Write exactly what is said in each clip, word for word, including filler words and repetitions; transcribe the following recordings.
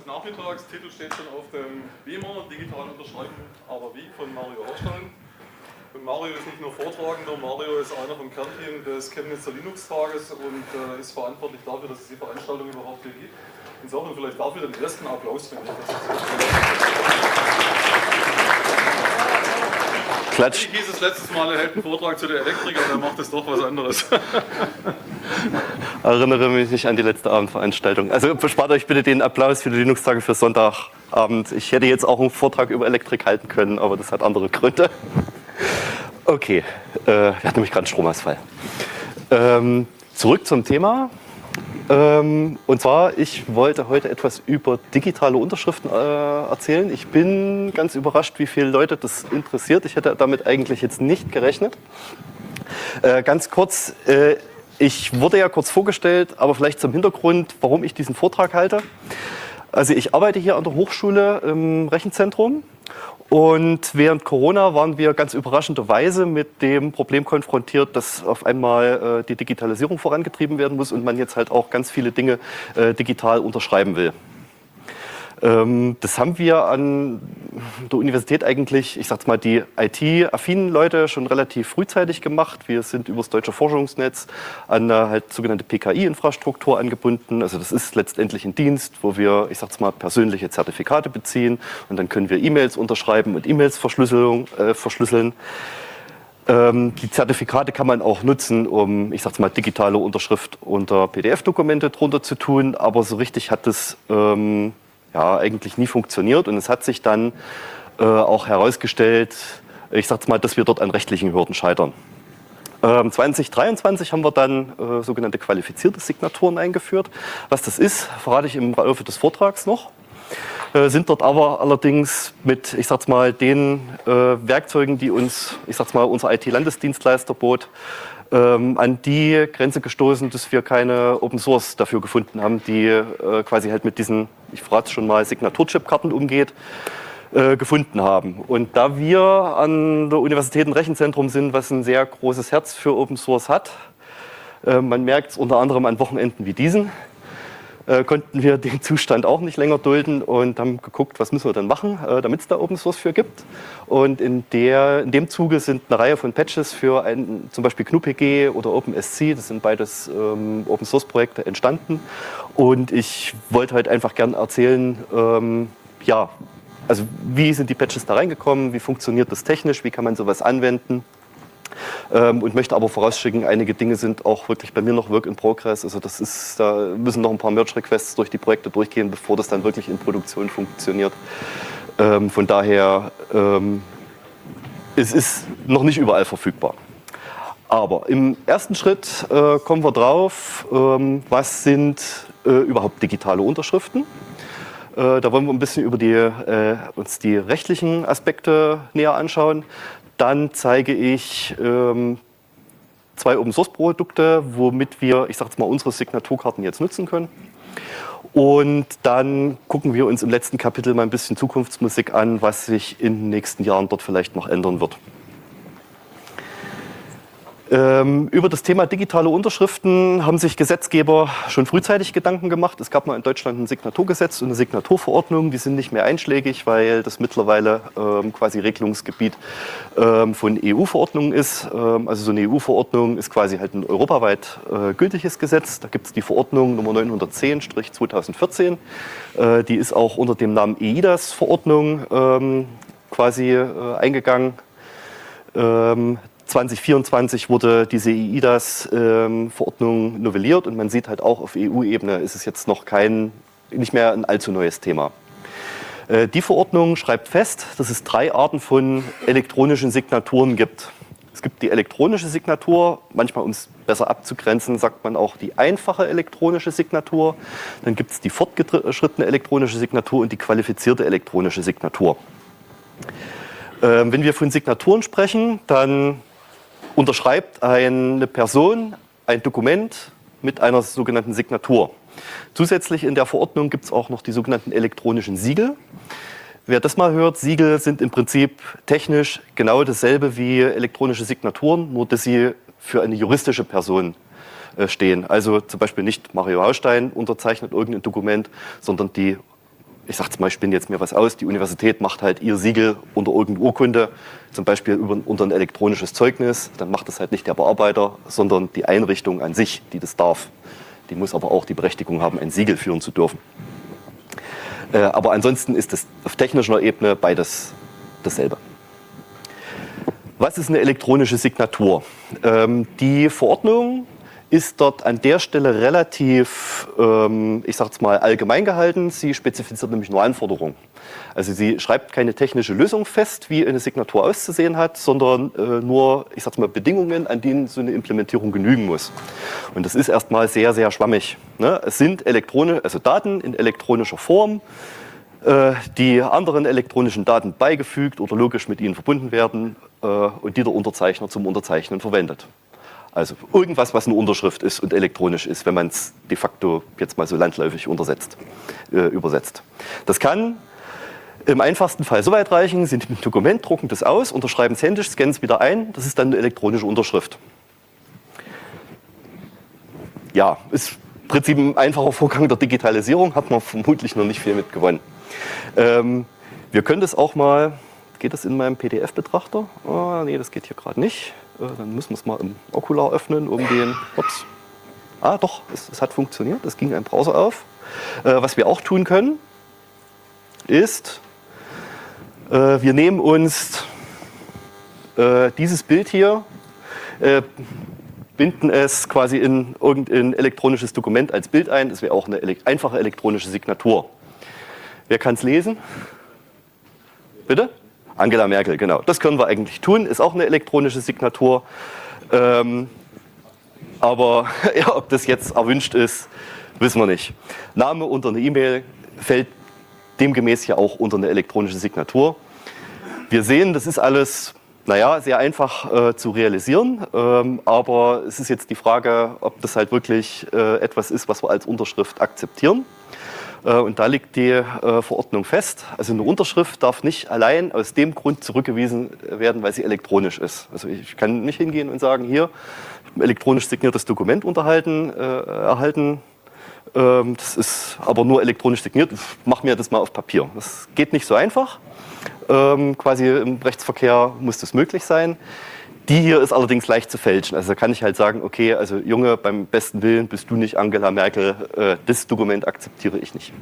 des Nachmittags. Titel steht schon auf dem Beamer, digital unterschreiben, aber wie, von Mario Horstein. Und Mario ist nicht nur Vortragender, Mario ist einer vom Kernteam des Chemnitzer Linux-Tages und äh, ist verantwortlich dafür, dass es die Veranstaltung überhaupt hier gibt. Insofern vielleicht dafür den ersten Applaus, wenn ich das Klatsch. Ich hieß es letztes Mal, er hält einen Vortrag zu der Elektrik, aber er macht es doch was anderes. Erinnere mich nicht an die letzte Abendveranstaltung. Also spart euch bitte den Applaus für die Linux-Tage für Sonntagabend. Ich hätte jetzt auch einen Vortrag über Elektrik halten können, aber das hat andere Gründe. Okay, äh, wir hatten nämlich gerade einen Stromausfall. Ähm, zurück zum Thema. Ähm, und zwar, ich wollte heute etwas über digitale Unterschriften äh, erzählen. Ich bin ganz überrascht, wie viele Leute das interessiert. Ich hätte damit eigentlich jetzt nicht gerechnet. Äh, ganz kurz, äh, ich wurde ja kurz vorgestellt, aber vielleicht zum Hintergrund, warum ich diesen Vortrag halte. Also ich arbeite hier an der Hochschule im Rechenzentrum. Und während Corona waren wir ganz überraschenderweise mit dem Problem konfrontiert, dass auf einmal äh, die Digitalisierung vorangetrieben werden muss und man jetzt halt auch ganz viele Dinge äh, digital unterschreiben will. Ähm, das haben wir an der Universität eigentlich, ich sag's mal, die I T-affinen Leute schon relativ frühzeitig gemacht. Wir sind über das Deutsche Forschungsnetz an eine halt sogenannte P K I-Infrastruktur angebunden. Also das ist letztendlich ein Dienst, wo wir, ich sag's mal, persönliche Zertifikate beziehen und dann können wir E-Mails unterschreiben und E-Mails verschlüsseln. Äh, verschlüsseln. Ähm, die Zertifikate kann man auch nutzen, um, ich sag's mal, digitale Unterschrift unter P D F-Dokumente drunter zu tun, aber so richtig hat das ähm, ja, eigentlich nie funktioniert und es hat sich dann äh, auch herausgestellt, ich sag's mal, dass wir dort an rechtlichen Hürden scheitern. Ähm, zwanzig dreiundzwanzig haben wir dann äh, sogenannte qualifizierte Signaturen eingeführt. Was das ist, verrate ich im Laufe des Vortrags noch. Äh, sind dort aber allerdings mit, ich sag's mal, den äh, Werkzeugen, die uns, ich sag's mal, unser I T-Landesdienstleister bot, ähm, an die Grenze gestoßen, dass wir keine Open Source dafür gefunden haben, die äh, quasi halt mit diesen, ich verrate schon mal, Signaturchip-Karten umgeht, äh, gefunden haben. Und da wir an der Universität ein Rechenzentrum sind, was ein sehr großes Herz für Open Source hat, äh, man merkt es unter anderem an Wochenenden wie diesen, Äh, konnten wir den Zustand auch nicht länger dulden und haben geguckt, was müssen wir denn machen, äh, damit es da Open Source für gibt. Und in, der, in dem Zuge sind eine Reihe von Patches für ein, zum Beispiel G N U P G oder OpenSC, das sind beides ähm, Open Source Projekte, entstanden. Und ich wollte heute einfach gern erzählen, ähm, ja, also wie sind die Patches da reingekommen, wie funktioniert das technisch, wie kann man sowas anwenden. Ähm, und möchte aber vorausschicken, einige Dinge sind auch wirklich bei mir noch Work in Progress. Also das ist, da müssen noch ein paar Merge-Requests durch die Projekte durchgehen, bevor das dann wirklich in Produktion funktioniert. Ähm, von daher, ähm, es ist noch nicht überall verfügbar. Aber im ersten Schritt äh, kommen wir drauf, ähm, was sind äh, überhaupt digitale Unterschriften. Äh, da wollen wir ein bisschen über die, äh, uns die rechtlichen Aspekte näher anschauen. Dann zeige ich ähm, zwei Open-Source-Produkte, womit wir, ich sage jetzt mal, unsere Signaturkarten jetzt nutzen können. Und dann gucken wir uns im letzten Kapitel mal ein bisschen Zukunftsmusik an, was sich in den nächsten Jahren dort vielleicht noch ändern wird. Ähm, über das Thema digitale Unterschriften haben sich Gesetzgeber schon frühzeitig Gedanken gemacht. Es gab mal in Deutschland ein Signaturgesetz und eine Signaturverordnung. Die sind nicht mehr einschlägig, weil das mittlerweile ähm, quasi Regelungsgebiet ähm, von E U-Verordnungen ist. Ähm, also so eine E U-Verordnung ist quasi halt ein europaweit äh, gültiges Gesetz. Da gibt es die Verordnung Nummer neunhundertzehn zweitausendvierzehn. Äh, die ist auch unter dem Namen E I D A S-Verordnung ähm, quasi äh, eingegangen. Ähm, zwanzig vierundzwanzig wurde diese E I D A S-Verordnung ähm, novelliert und man sieht halt auch auf E U-Ebene ist es jetzt noch kein, nicht mehr ein allzu neues Thema. Äh, die Verordnung schreibt fest, dass es drei Arten von elektronischen Signaturen gibt. Es gibt die elektronische Signatur, manchmal um es besser abzugrenzen, sagt man auch die einfache elektronische Signatur. Dann gibt es die fortgeschrittene elektronische Signatur und die qualifizierte elektronische Signatur. Ähm, wenn wir von Signaturen sprechen, dann unterschreibt eine Person ein Dokument mit einer sogenannten Signatur. Zusätzlich in der Verordnung gibt es auch noch die sogenannten elektronischen Siegel. Wer das mal hört, Siegel sind im Prinzip technisch genau dasselbe wie elektronische Signaturen, nur dass sie für eine juristische Person stehen. Also zum Beispiel nicht Mario Haustein unterzeichnet irgendein Dokument, sondern die ich sage mal, ich spinne jetzt mir was aus, die Universität macht halt ihr Siegel unter irgendeine Urkunde, zum Beispiel über, unter ein elektronisches Zeugnis, dann macht das halt nicht der Bearbeiter, sondern die Einrichtung an sich, die das darf. Die muss aber auch die Berechtigung haben, ein Siegel führen zu dürfen. Äh, aber ansonsten ist es auf technischer Ebene beides dasselbe. Was ist eine elektronische Signatur? Ähm, die Verordnung ist dort an der Stelle relativ, ähm, ich sage es mal, allgemein gehalten. Sie spezifiziert nämlich nur Anforderungen. Also sie schreibt keine technische Lösung fest, wie eine Signatur auszusehen hat, sondern äh, nur, ich sage mal, Bedingungen, an denen so eine Implementierung genügen muss. Und das ist erstmal sehr, sehr schwammig. Ne? Es sind elektronische, also Daten in elektronischer Form, äh, die anderen elektronischen Daten beigefügt oder logisch mit ihnen verbunden werden äh, und die der Unterzeichner zum Unterzeichnen verwendet. Also irgendwas, was eine Unterschrift ist und elektronisch ist, wenn man es de facto jetzt mal so landläufig untersetzt, äh, übersetzt. Das kann im einfachsten Fall so weit reichen, Sie nehmen ein Dokument, drucken das aus, unterschreiben es händisch, scannen es wieder ein, das ist dann eine elektronische Unterschrift. Ja, ist im Prinzip ein einfacher Vorgang der Digitalisierung, hat man vermutlich noch nicht viel mit gewonnen. Ähm, wir können das auch mal, geht das in meinem P D F-Betrachter? Oh, nee, das geht hier gerade nicht. Dann müssen wir es mal im Okular öffnen, um den, ups, ah doch, es, es hat funktioniert, es ging ein Browser auf. Äh, was wir auch tun können, ist, äh, wir nehmen uns äh, dieses Bild hier, äh, binden es quasi in irgendein elektronisches Dokument als Bild ein, das wäre auch eine ele- einfache elektronische Signatur. Wer kann es lesen? Bitte? Angela Merkel, genau. Das können wir eigentlich tun, ist auch eine elektronische Signatur. Ähm, aber ja, ob das jetzt erwünscht ist, wissen wir nicht. Name unter eine E-Mail fällt demgemäß ja auch unter eine elektronische Signatur. Wir sehen, das ist alles, naja, sehr einfach äh, zu realisieren. Ähm, aber es ist jetzt die Frage, ob das halt wirklich äh, etwas ist, was wir als Unterschrift akzeptieren. Und da liegt die äh, Verordnung fest. Also eine Unterschrift darf nicht allein aus dem Grund zurückgewiesen werden, weil sie elektronisch ist. Also ich kann nicht hingehen und sagen, hier, ich habe ein elektronisch signiertes Dokument unterhalten, äh, erhalten. Ähm, das ist aber nur elektronisch signiert. Mach mir das mal auf Papier. Das geht nicht so einfach. Ähm, quasi im Rechtsverkehr muss das möglich sein. Die hier ist allerdings leicht zu fälschen. Also da kann ich halt sagen, okay, also Junge, beim besten Willen bist du nicht Angela Merkel, äh, das Dokument akzeptiere ich nicht.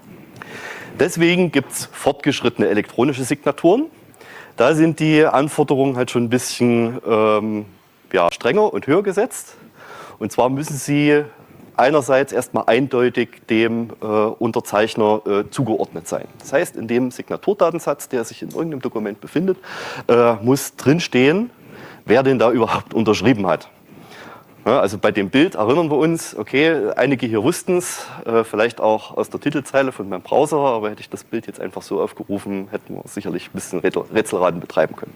Deswegen gibt es fortgeschrittene elektronische Signaturen. Da sind die Anforderungen halt schon ein bisschen ähm, ja, strenger und höher gesetzt. Und zwar müssen sie einerseits erstmal eindeutig dem äh, Unterzeichner äh, zugeordnet sein. Das heißt, in dem Signaturdatensatz, der sich in irgendeinem Dokument befindet, äh, muss drinstehen, wer denn da überhaupt unterschrieben hat. Ja, also bei dem Bild erinnern wir uns, okay, einige hier wussten es, äh, vielleicht auch aus der Titelzeile von meinem Browser, aber hätte ich das Bild jetzt einfach so aufgerufen, hätten wir sicherlich ein bisschen Rätselraten betreiben können.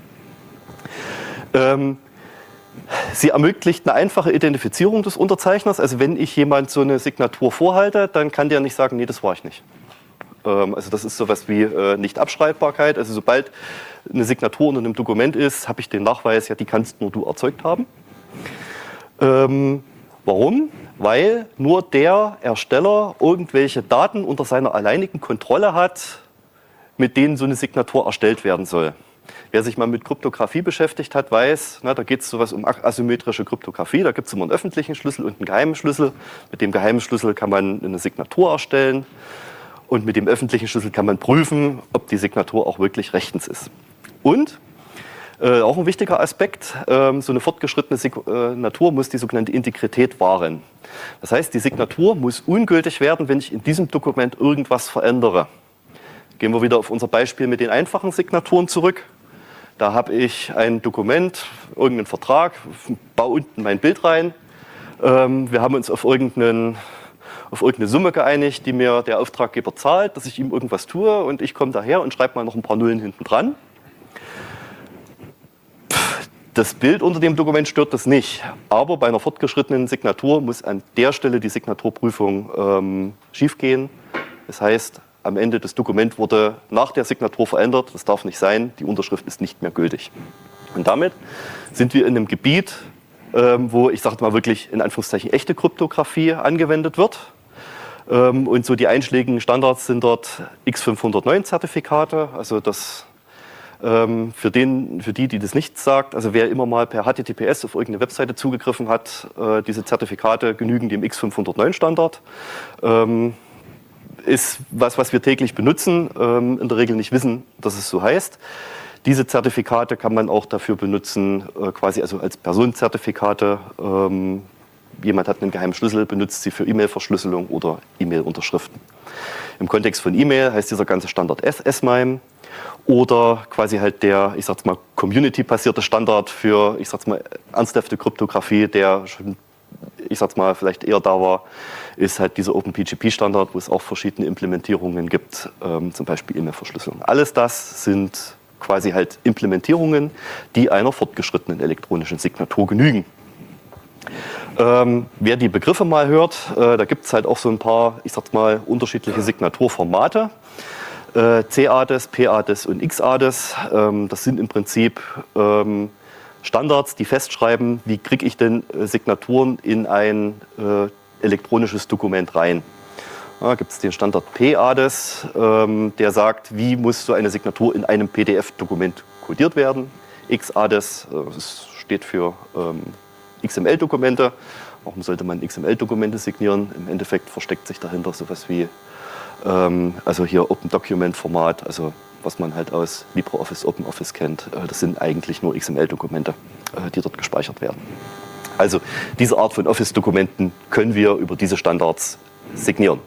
Ähm, sie ermöglicht eine einfache Identifizierung des Unterzeichners, also wenn ich jemand so eine Signatur vorhalte, dann kann der nicht sagen, nee, das war ich nicht. Ähm, also das ist sowas wie äh, Nicht-Abschreibbarkeit, also sobald eine Signatur unter einem Dokument ist, habe ich den Nachweis, ja, die kannst nur du erzeugt haben. Ähm, warum? Weil nur der Ersteller irgendwelche Daten unter seiner alleinigen Kontrolle hat, mit denen so eine Signatur erstellt werden soll. Wer sich mal mit Kryptographie beschäftigt hat, weiß, na, da geht es sowas um asymmetrische Kryptographie. Da gibt es immer einen öffentlichen Schlüssel und einen geheimen Schlüssel. Mit dem geheimen Schlüssel kann man eine Signatur erstellen. Und mit dem öffentlichen Schlüssel kann man prüfen, ob die Signatur auch wirklich rechtens ist. Und äh, auch ein wichtiger Aspekt, äh, so eine fortgeschrittene Signatur muss die sogenannte Integrität wahren. Das heißt, die Signatur muss ungültig werden, wenn ich in diesem Dokument irgendwas verändere. Gehen wir wieder auf unser Beispiel mit den einfachen Signaturen zurück. Da habe ich ein Dokument, irgendeinen Vertrag, baue unten mein Bild rein. Ähm, wir haben uns auf irgendeinen auf irgendeine Summe geeinigt, die mir der Auftraggeber zahlt, dass ich ihm irgendwas tue und ich komme daher und schreibe mal noch ein paar Nullen hinten dran. Das Bild unter dem Dokument stört das nicht, aber bei einer fortgeschrittenen Signatur muss an der Stelle die Signaturprüfung ähm, schiefgehen. Das heißt, am Ende das Dokument wurde nach der Signatur verändert, das darf nicht sein, die Unterschrift ist nicht mehr gültig. Und damit sind wir in einem Gebiet, ähm, wo ich sage mal wirklich in Anführungszeichen echte Kryptographie angewendet wird. Ähm, und so die einschlägigen Standards sind dort X fünfhundertneun Zertifikate, also das ähm, für, den, für die, die das nicht sagt, also wer immer mal per H T T P S auf irgendeine Webseite zugegriffen hat, äh, diese Zertifikate genügen dem X fünfhundertneun Standard. Ähm, ist was, was wir täglich benutzen, ähm, in der Regel nicht wissen, dass es so heißt. Diese Zertifikate kann man auch dafür benutzen, äh, quasi also als Personenzertifikate. Ähm, jemand hat einen geheimen Schlüssel, benutzt sie für E-Mail-Verschlüsselung oder E-Mail-Unterschriften. Im Kontext von E-Mail heißt dieser ganze Standard S M I M E oder quasi halt der, ich sag's mal, community-basierte Standard für, ich sag's mal, ernsthafte Kryptographie, der schon, ich sag's mal, vielleicht eher da war, ist halt dieser OpenPGP-Standard, wo es auch verschiedene Implementierungen gibt, ähm, zum Beispiel E-Mail-Verschlüsselung. Alles das sind quasi halt Implementierungen, die einer fortgeschrittenen elektronischen Signatur genügen. Ähm, wer die Begriffe mal hört, äh, da gibt es halt auch so ein paar, ich sag's mal, unterschiedliche Signaturformate. Äh, C A D E S, P A D E S und X A D E S. Ähm, das sind im Prinzip ähm, Standards, die festschreiben, wie kriege ich denn äh, Signaturen in ein äh, elektronisches Dokument rein. Da gibt es den Standard P A D E S, ähm, der sagt, wie muss so eine Signatur in einem P D F-Dokument kodiert werden. X A D E S, äh, das steht für ähm, X M L-Dokumente. Warum sollte man X M L-Dokumente signieren? Im Endeffekt versteckt sich dahinter sowas wie, ähm, also hier Open Document-Format, also was man halt aus LibreOffice, OpenOffice kennt. Äh, das sind eigentlich nur X M L-Dokumente, äh, die dort gespeichert werden. Also diese Art von Office-Dokumenten können wir über diese Standards signieren.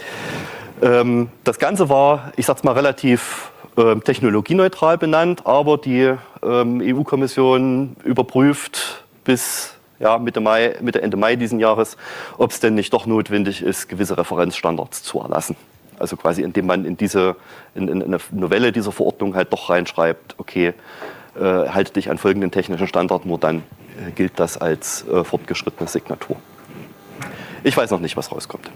Ähm, das Ganze war, ich sag's mal, relativ ähm, technologieneutral benannt, aber die ähm, E U-Kommission überprüft bis ja, Mitte Mai, Mitte, Ende Mai diesen Jahres, ob es denn nicht doch notwendig ist, gewisse Referenzstandards zu erlassen. Also quasi, indem man in diese in, in eine Novelle dieser Verordnung halt doch reinschreibt, okay, äh, halte dich an folgenden technischen Standard, nur dann äh, gilt das als äh, fortgeschrittene Signatur. Ich weiß noch nicht, was rauskommt.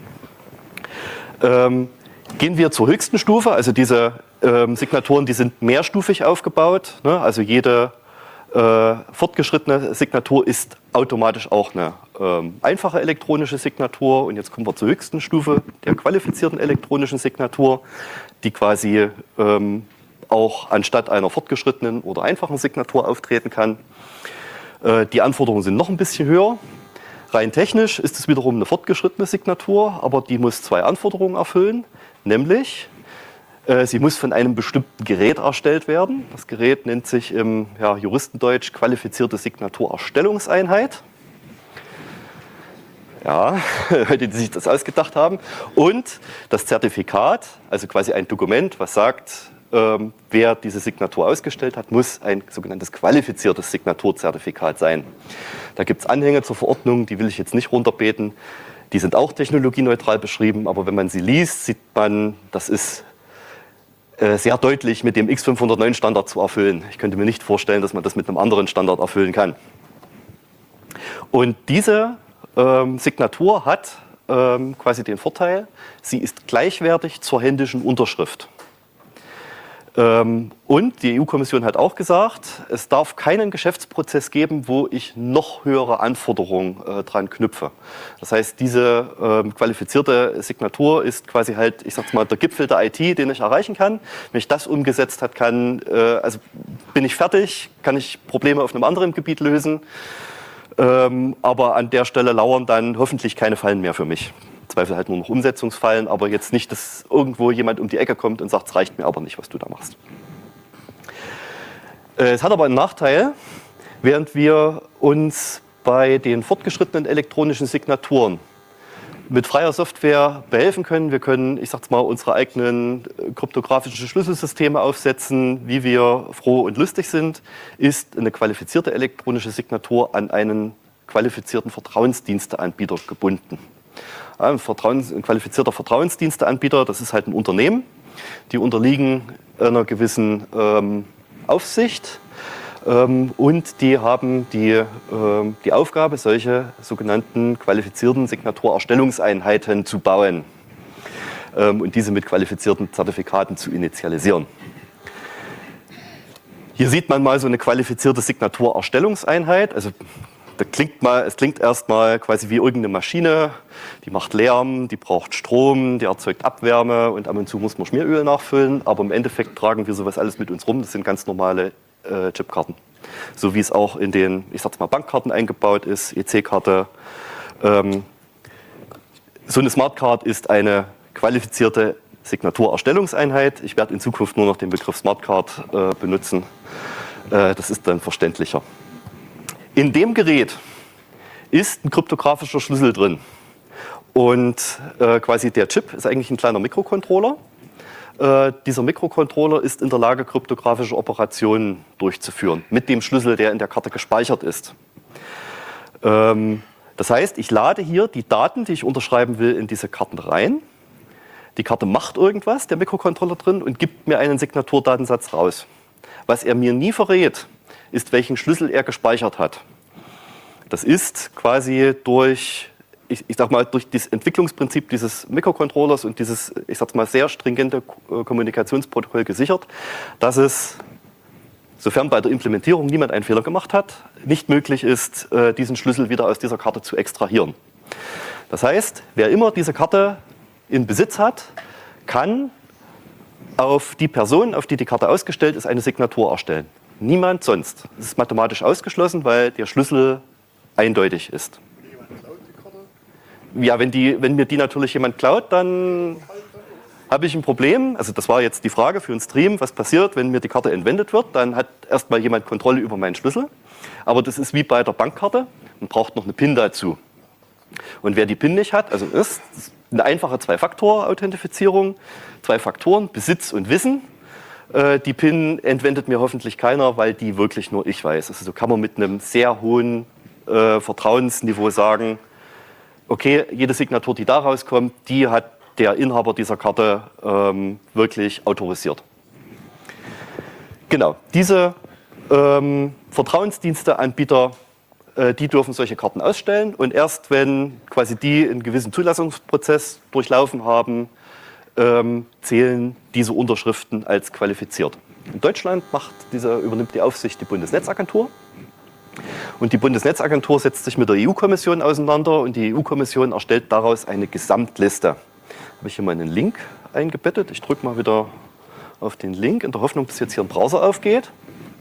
Ähm, gehen wir zur höchsten Stufe, also diese ähm, Signaturen, die sind mehrstufig aufgebaut, ne? Also jede äh, fortgeschrittene Signatur ist automatisch auch eine ähm, einfache elektronische Signatur. Und jetzt kommen wir zur höchsten Stufe der qualifizierten elektronischen Signatur, die quasi ähm, auch anstatt einer fortgeschrittenen oder einfachen Signatur auftreten kann. Äh, die Anforderungen sind noch ein bisschen höher. Rein technisch ist es wiederum eine fortgeschrittene Signatur, aber die muss zwei Anforderungen erfüllen, nämlich äh, sie muss von einem bestimmten Gerät erstellt werden. Das Gerät nennt sich im ja, Juristendeutsch qualifizierte Signaturerstellungseinheit. Ja, Leute, die sich das ausgedacht haben. Und das Zertifikat, also quasi ein Dokument, was sagt, ähm, wer diese Signatur ausgestellt hat, muss ein sogenanntes qualifiziertes Signaturzertifikat sein. Da gibt es Anhänge zur Verordnung, die will ich jetzt nicht runterbeten. Die sind auch technologieneutral beschrieben, aber wenn man sie liest, sieht man, das ist äh, sehr deutlich mit dem X fünfhundertneun Standard zu erfüllen. Ich könnte mir nicht vorstellen, dass man das mit einem anderen Standard erfüllen kann. Und diese ähm, Signatur hat ähm, quasi den Vorteil, sie ist gleichwertig zur händischen Unterschrift. Ähm, und die E U-Kommission hat auch gesagt, es darf keinen Geschäftsprozess geben, wo ich noch höhere Anforderungen äh, dran knüpfe. Das heißt, diese ähm, qualifizierte Signatur ist quasi halt, ich sag's mal, der Gipfel der I T, den ich erreichen kann. Wenn ich das umgesetzt habe, kann, äh, also bin ich fertig, kann ich Probleme auf einem anderen Gebiet lösen. Ähm, aber an der Stelle lauern dann hoffentlich keine Fallen mehr für mich. Zweifel halt nur noch Umsetzungsfallen, aber jetzt nicht, dass irgendwo jemand um die Ecke kommt und sagt, es reicht mir aber nicht, was du da machst. Es hat aber einen Nachteil, während wir uns bei den fortgeschrittenen elektronischen Signaturen mit freier Software behelfen können. Wir können, ich sag's mal, unsere eigenen kryptografischen Schlüsselsysteme aufsetzen, wie wir froh und lustig sind, ist eine qualifizierte elektronische Signatur an einen qualifizierten Vertrauensdiensteanbieter gebunden. Ein, Vertrauens-, ein qualifizierter Vertrauensdiensteanbieter, das ist halt ein Unternehmen, die unterliegen einer gewissen ähm, Aufsicht ähm, und die haben die, ähm, die Aufgabe, solche sogenannten qualifizierten Signaturerstellungseinheiten zu bauen ähm, und diese mit qualifizierten Zertifikaten zu initialisieren. Hier sieht man mal so eine qualifizierte Signaturerstellungseinheit, also das klingt mal, es klingt erstmal quasi wie irgendeine Maschine, die macht Lärm, die braucht Strom, die erzeugt Abwärme und ab und zu muss man Schmieröl nachfüllen, aber im Endeffekt tragen wir sowas alles mit uns rum, das sind ganz normale äh, Chipkarten. So wie es auch in den, ich sag's mal, Bankkarten eingebaut ist, E C-Karte. Ähm, so eine Smartcard ist eine qualifizierte Signaturerstellungseinheit. Ich werde in Zukunft nur noch den Begriff Smartcard äh, benutzen. Äh, das ist dann verständlicher. In dem Gerät ist ein kryptografischer Schlüssel drin. Und äh, quasi der Chip ist eigentlich ein kleiner Mikrocontroller. Äh, dieser Mikrocontroller ist in der Lage, kryptografische Operationen durchzuführen mit dem Schlüssel, der in der Karte gespeichert ist. Ähm, das heißt, ich lade hier die Daten, die ich unterschreiben will, in diese Karten rein. Die Karte macht irgendwas, der Mikrocontroller drin, und gibt mir einen Signaturdatensatz raus. Was er mir nie verrät, ist, welchen Schlüssel er gespeichert hat. Das ist quasi durch, ich, ich sag mal, durch das Entwicklungsprinzip dieses Mikrocontrollers und dieses, ich sag mal, sehr stringente Kommunikationsprotokoll gesichert, dass es, sofern bei der Implementierung niemand einen Fehler gemacht hat, nicht möglich ist, diesen Schlüssel wieder aus dieser Karte zu extrahieren. Das heißt, wer immer diese Karte in Besitz hat, kann auf die Person, auf die die Karte ausgestellt ist, eine Signatur erstellen. Niemand sonst. Das ist mathematisch ausgeschlossen, weil der Schlüssel eindeutig ist. Ja, wenn, die, wenn mir die natürlich jemand klaut, dann habe ich ein Problem. Also das war jetzt die Frage für einen Stream, was passiert, wenn mir die Karte entwendet wird. Dann hat erstmal jemand Kontrolle über meinen Schlüssel. Aber das ist wie bei der Bankkarte. Man braucht noch eine PIN dazu. Und wer die PIN nicht hat, also ist eine einfache Zwei-Faktor-Authentifizierung, zwei Faktoren, Besitz und Wissen. Die PIN entwendet mir hoffentlich keiner, weil die wirklich nur ich weiß. Also so kann man mit einem sehr hohen äh, Vertrauensniveau sagen, okay, jede Signatur, die da rauskommt, die hat der Inhaber dieser Karte ähm, wirklich autorisiert. Genau, diese ähm, Vertrauensdiensteanbieter, äh, die dürfen solche Karten ausstellen, und erst wenn quasi die einen gewissen Zulassungsprozess durchlaufen haben, ähm, zählen diese Unterschriften als qualifiziert. In Deutschland macht diese, übernimmt die Aufsicht die Bundesnetzagentur. Und die Bundesnetzagentur setzt sich mit der E U-Kommission auseinander, und die E U-Kommission erstellt daraus eine Gesamtliste. Habe ich hier mal einen Link eingebettet. Ich drücke mal wieder auf den Link, in der Hoffnung, dass jetzt hier ein Browser aufgeht.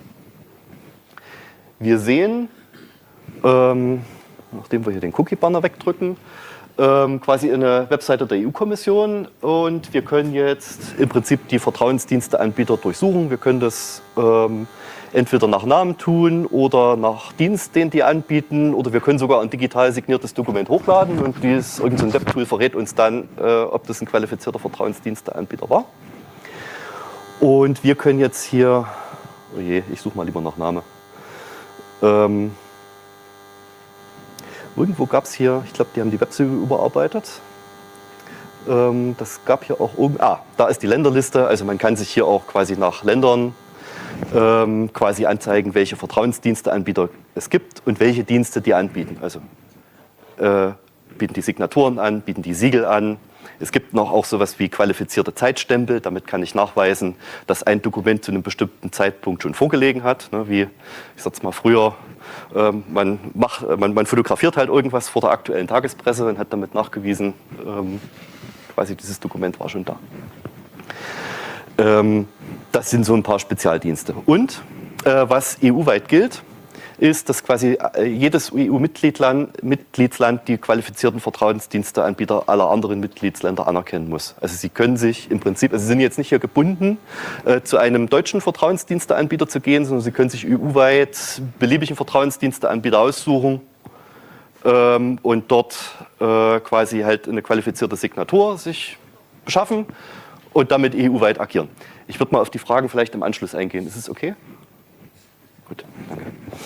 Wir sehen, ähm, nachdem wir hier den Cookie-Banner wegdrücken, ähm, quasi eine Webseite der E U-Kommission, und wir können jetzt im Prinzip die Vertrauensdiensteanbieter durchsuchen. Wir können das ähm, entweder nach Namen tun oder nach Dienst, den die anbieten, oder wir können sogar ein digital signiertes Dokument hochladen, und dieses, irgend so ein Webtool verrät uns dann, äh, ob das ein qualifizierter Vertrauensdiensteanbieter war. Und wir können jetzt hier, oh je, ich suche mal lieber nach Name. Ähm, irgendwo gab es hier, ich glaube, die haben die Webseite überarbeitet. Ähm, das gab hier auch, ah, da ist die Länderliste, also man kann sich hier auch quasi nach Ländern ähm, quasi anzeigen, welche Vertrauensdiensteanbieter es gibt und welche Dienste die anbieten. Also äh, bieten die Signaturen an, bieten die Siegel an. Es gibt noch auch sowas wie qualifizierte Zeitstempel. Damit kann ich nachweisen, dass ein Dokument zu einem bestimmten Zeitpunkt schon vorgelegen hat. Ne, wie, ich sag's mal, früher, ähm, man, macht, man, man fotografiert halt irgendwas vor der aktuellen Tagespresse und hat damit nachgewiesen, ähm, quasi dieses Dokument war schon da. Ähm, das sind so ein paar Spezialdienste. Und äh, was E U-weit gilt, ist, dass quasi jedes E U-Mitgliedsland Mitgliedsland die qualifizierten Vertrauensdiensteanbieter aller anderen Mitgliedsländer anerkennen muss. Also sie können sich im Prinzip, also sie sind jetzt nicht hier gebunden, äh, zu einem deutschen Vertrauensdiensteanbieter zu gehen, sondern sie können sich E U-weit beliebigen Vertrauensdiensteanbieter aussuchen ähm, und dort äh, quasi halt eine qualifizierte Signatur sich beschaffen und damit E U-weit agieren. Ich würde mal auf die Fragen vielleicht im Anschluss eingehen. Ist es okay? Gut, danke.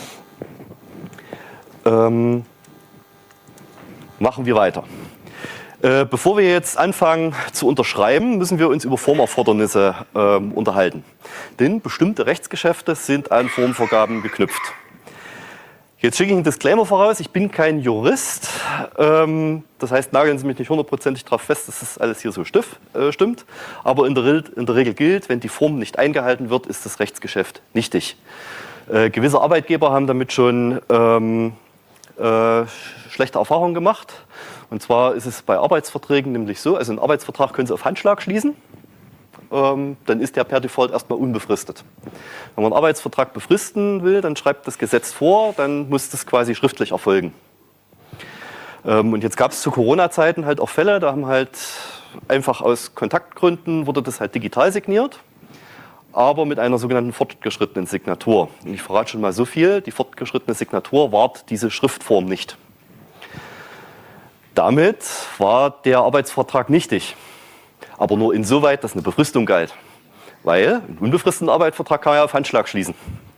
Ähm, machen wir weiter. Äh, bevor wir jetzt anfangen zu unterschreiben, müssen wir uns über Formerfordernisse ähm, unterhalten. Denn bestimmte Rechtsgeschäfte sind an Formvergaben geknüpft. Jetzt schicke ich einen Disclaimer voraus, ich bin kein Jurist. Ähm, das heißt, nageln Sie mich nicht hundertprozentig darauf fest, dass das alles hier so stiff, äh, stimmt. Aber in der, in der Regel gilt, wenn die Form nicht eingehalten wird, ist das Rechtsgeschäft nichtig. Äh, gewisse Arbeitgeber haben damit schon ähm, äh, schlechte Erfahrungen gemacht. Und zwar ist es bei Arbeitsverträgen nämlich so, also einen Arbeitsvertrag können Sie auf Handschlag schließen, ähm, dann ist der per Default erstmal unbefristet. Wenn man einen Arbeitsvertrag befristen will, dann schreibt das Gesetz vor, dann muss das quasi schriftlich erfolgen. Ähm, und jetzt gab es zu Corona-Zeiten halt auch Fälle, da haben halt einfach aus Kontaktgründen wurde das halt digital signiert, aber mit einer sogenannten fortgeschrittenen Signatur. Und ich verrate schon mal so viel, die fortgeschrittene Signatur wahrt diese Schriftform nicht. Damit war der Arbeitsvertrag nichtig, aber nur insoweit, dass eine Befristung galt. Weil einen unbefristeten Arbeitsvertrag kann man ja auf Handschlag schließen.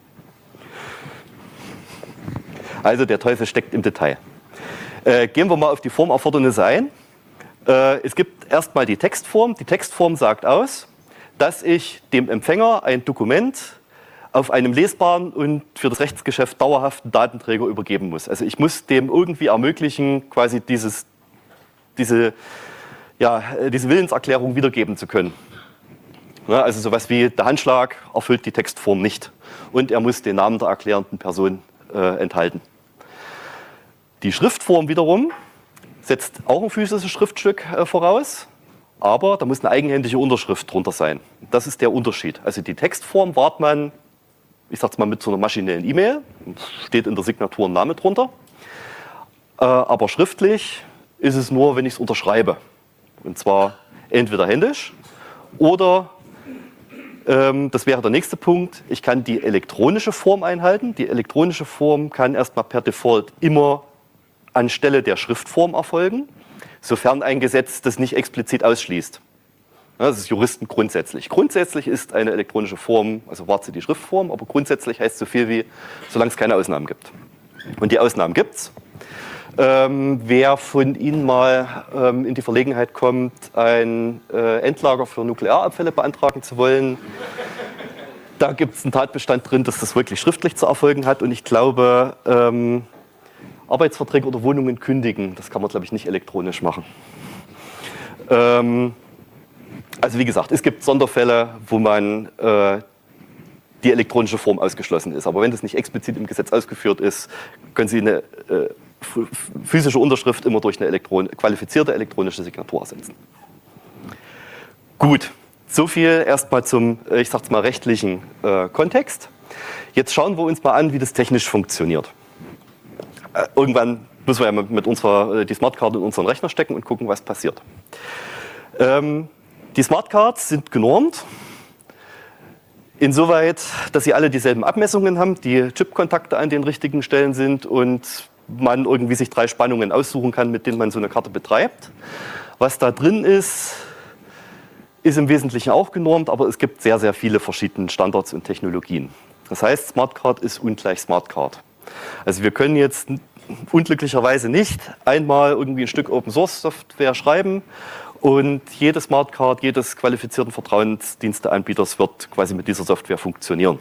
Also der Teufel steckt im Detail. Äh, gehen wir mal auf die Formerfordernisse ein. Äh, es gibt erstmal die Textform. Die Textform sagt aus, dass ich dem Empfänger ein Dokument auf einem lesbaren und für das Rechtsgeschäft dauerhaften Datenträger übergeben muss. Also ich muss dem irgendwie ermöglichen, quasi dieses, diese, ja, diese Willenserklärung wiedergeben zu können. Ja, also sowas wie der Handschlag erfüllt die Textform nicht. Und er muss den Namen der erklärenden Person äh, enthalten. Die Schriftform wiederum setzt auch ein physisches Schriftstück äh, voraus. Aber da muss eine eigenhändige Unterschrift drunter sein. Das ist der Unterschied. Also die Textform wahrt man, ich sag's mal, mit so einer maschinellen E-Mail. Steht in der Signatur ein Name drunter. Äh, aber schriftlich ist es nur, wenn ich es unterschreibe. Und zwar entweder händisch oder, ähm, das wäre der nächste Punkt, ich kann die elektronische Form einhalten. Die elektronische Form kann erstmal per Default immer anstelle der Schriftform erfolgen, sofern ein Gesetz das nicht explizit ausschließt. Das ist Juristen grundsätzlich. Grundsätzlich ist eine elektronische Form, also wahrt sie die Schriftform, aber grundsätzlich heißt es so viel wie, solange es keine Ausnahmen gibt. Und die Ausnahmen gibt es. Ähm, wer von Ihnen mal ähm, in die Verlegenheit kommt, ein äh, Endlager für Nuklearabfälle beantragen zu wollen, da gibt es einen Tatbestand drin, dass das wirklich schriftlich zu erfolgen hat. Und ich glaube, ähm, Arbeitsverträge oder Wohnungen kündigen, das kann man, glaube ich, nicht elektronisch machen. Ähm, also wie gesagt, es gibt Sonderfälle, wo man äh, die elektronische Form ausgeschlossen ist. Aber wenn das nicht explizit im Gesetz ausgeführt ist, können Sie eine äh, physische Unterschrift immer durch eine Elektron- qualifizierte elektronische Signatur ersetzen. Gut, so viel erstmal zum, ich sag's mal, rechtlichen äh, Kontext. Jetzt schauen wir uns mal an, wie das technisch funktioniert. Äh, irgendwann müssen wir ja mit unserer, die Smartcard in unseren Rechner stecken und gucken, was passiert. Ähm, die Smartcards sind genormt, insoweit, dass sie alle dieselben Abmessungen haben, die Chipkontakte an den richtigen Stellen sind und man irgendwie sich drei Spannungen aussuchen kann, mit denen man so eine Karte betreibt. Was da drin ist, ist im Wesentlichen auch genormt, aber es gibt sehr, sehr viele verschiedene Standards und Technologien. Das heißt, Smartcard ist ungleich Smartcard. Also wir können jetzt unglücklicherweise nicht einmal irgendwie ein Stück Open-Source-Software schreiben und jede Smartcard, jedes qualifizierten Vertrauensdiensteanbieters wird quasi mit dieser Software funktionieren.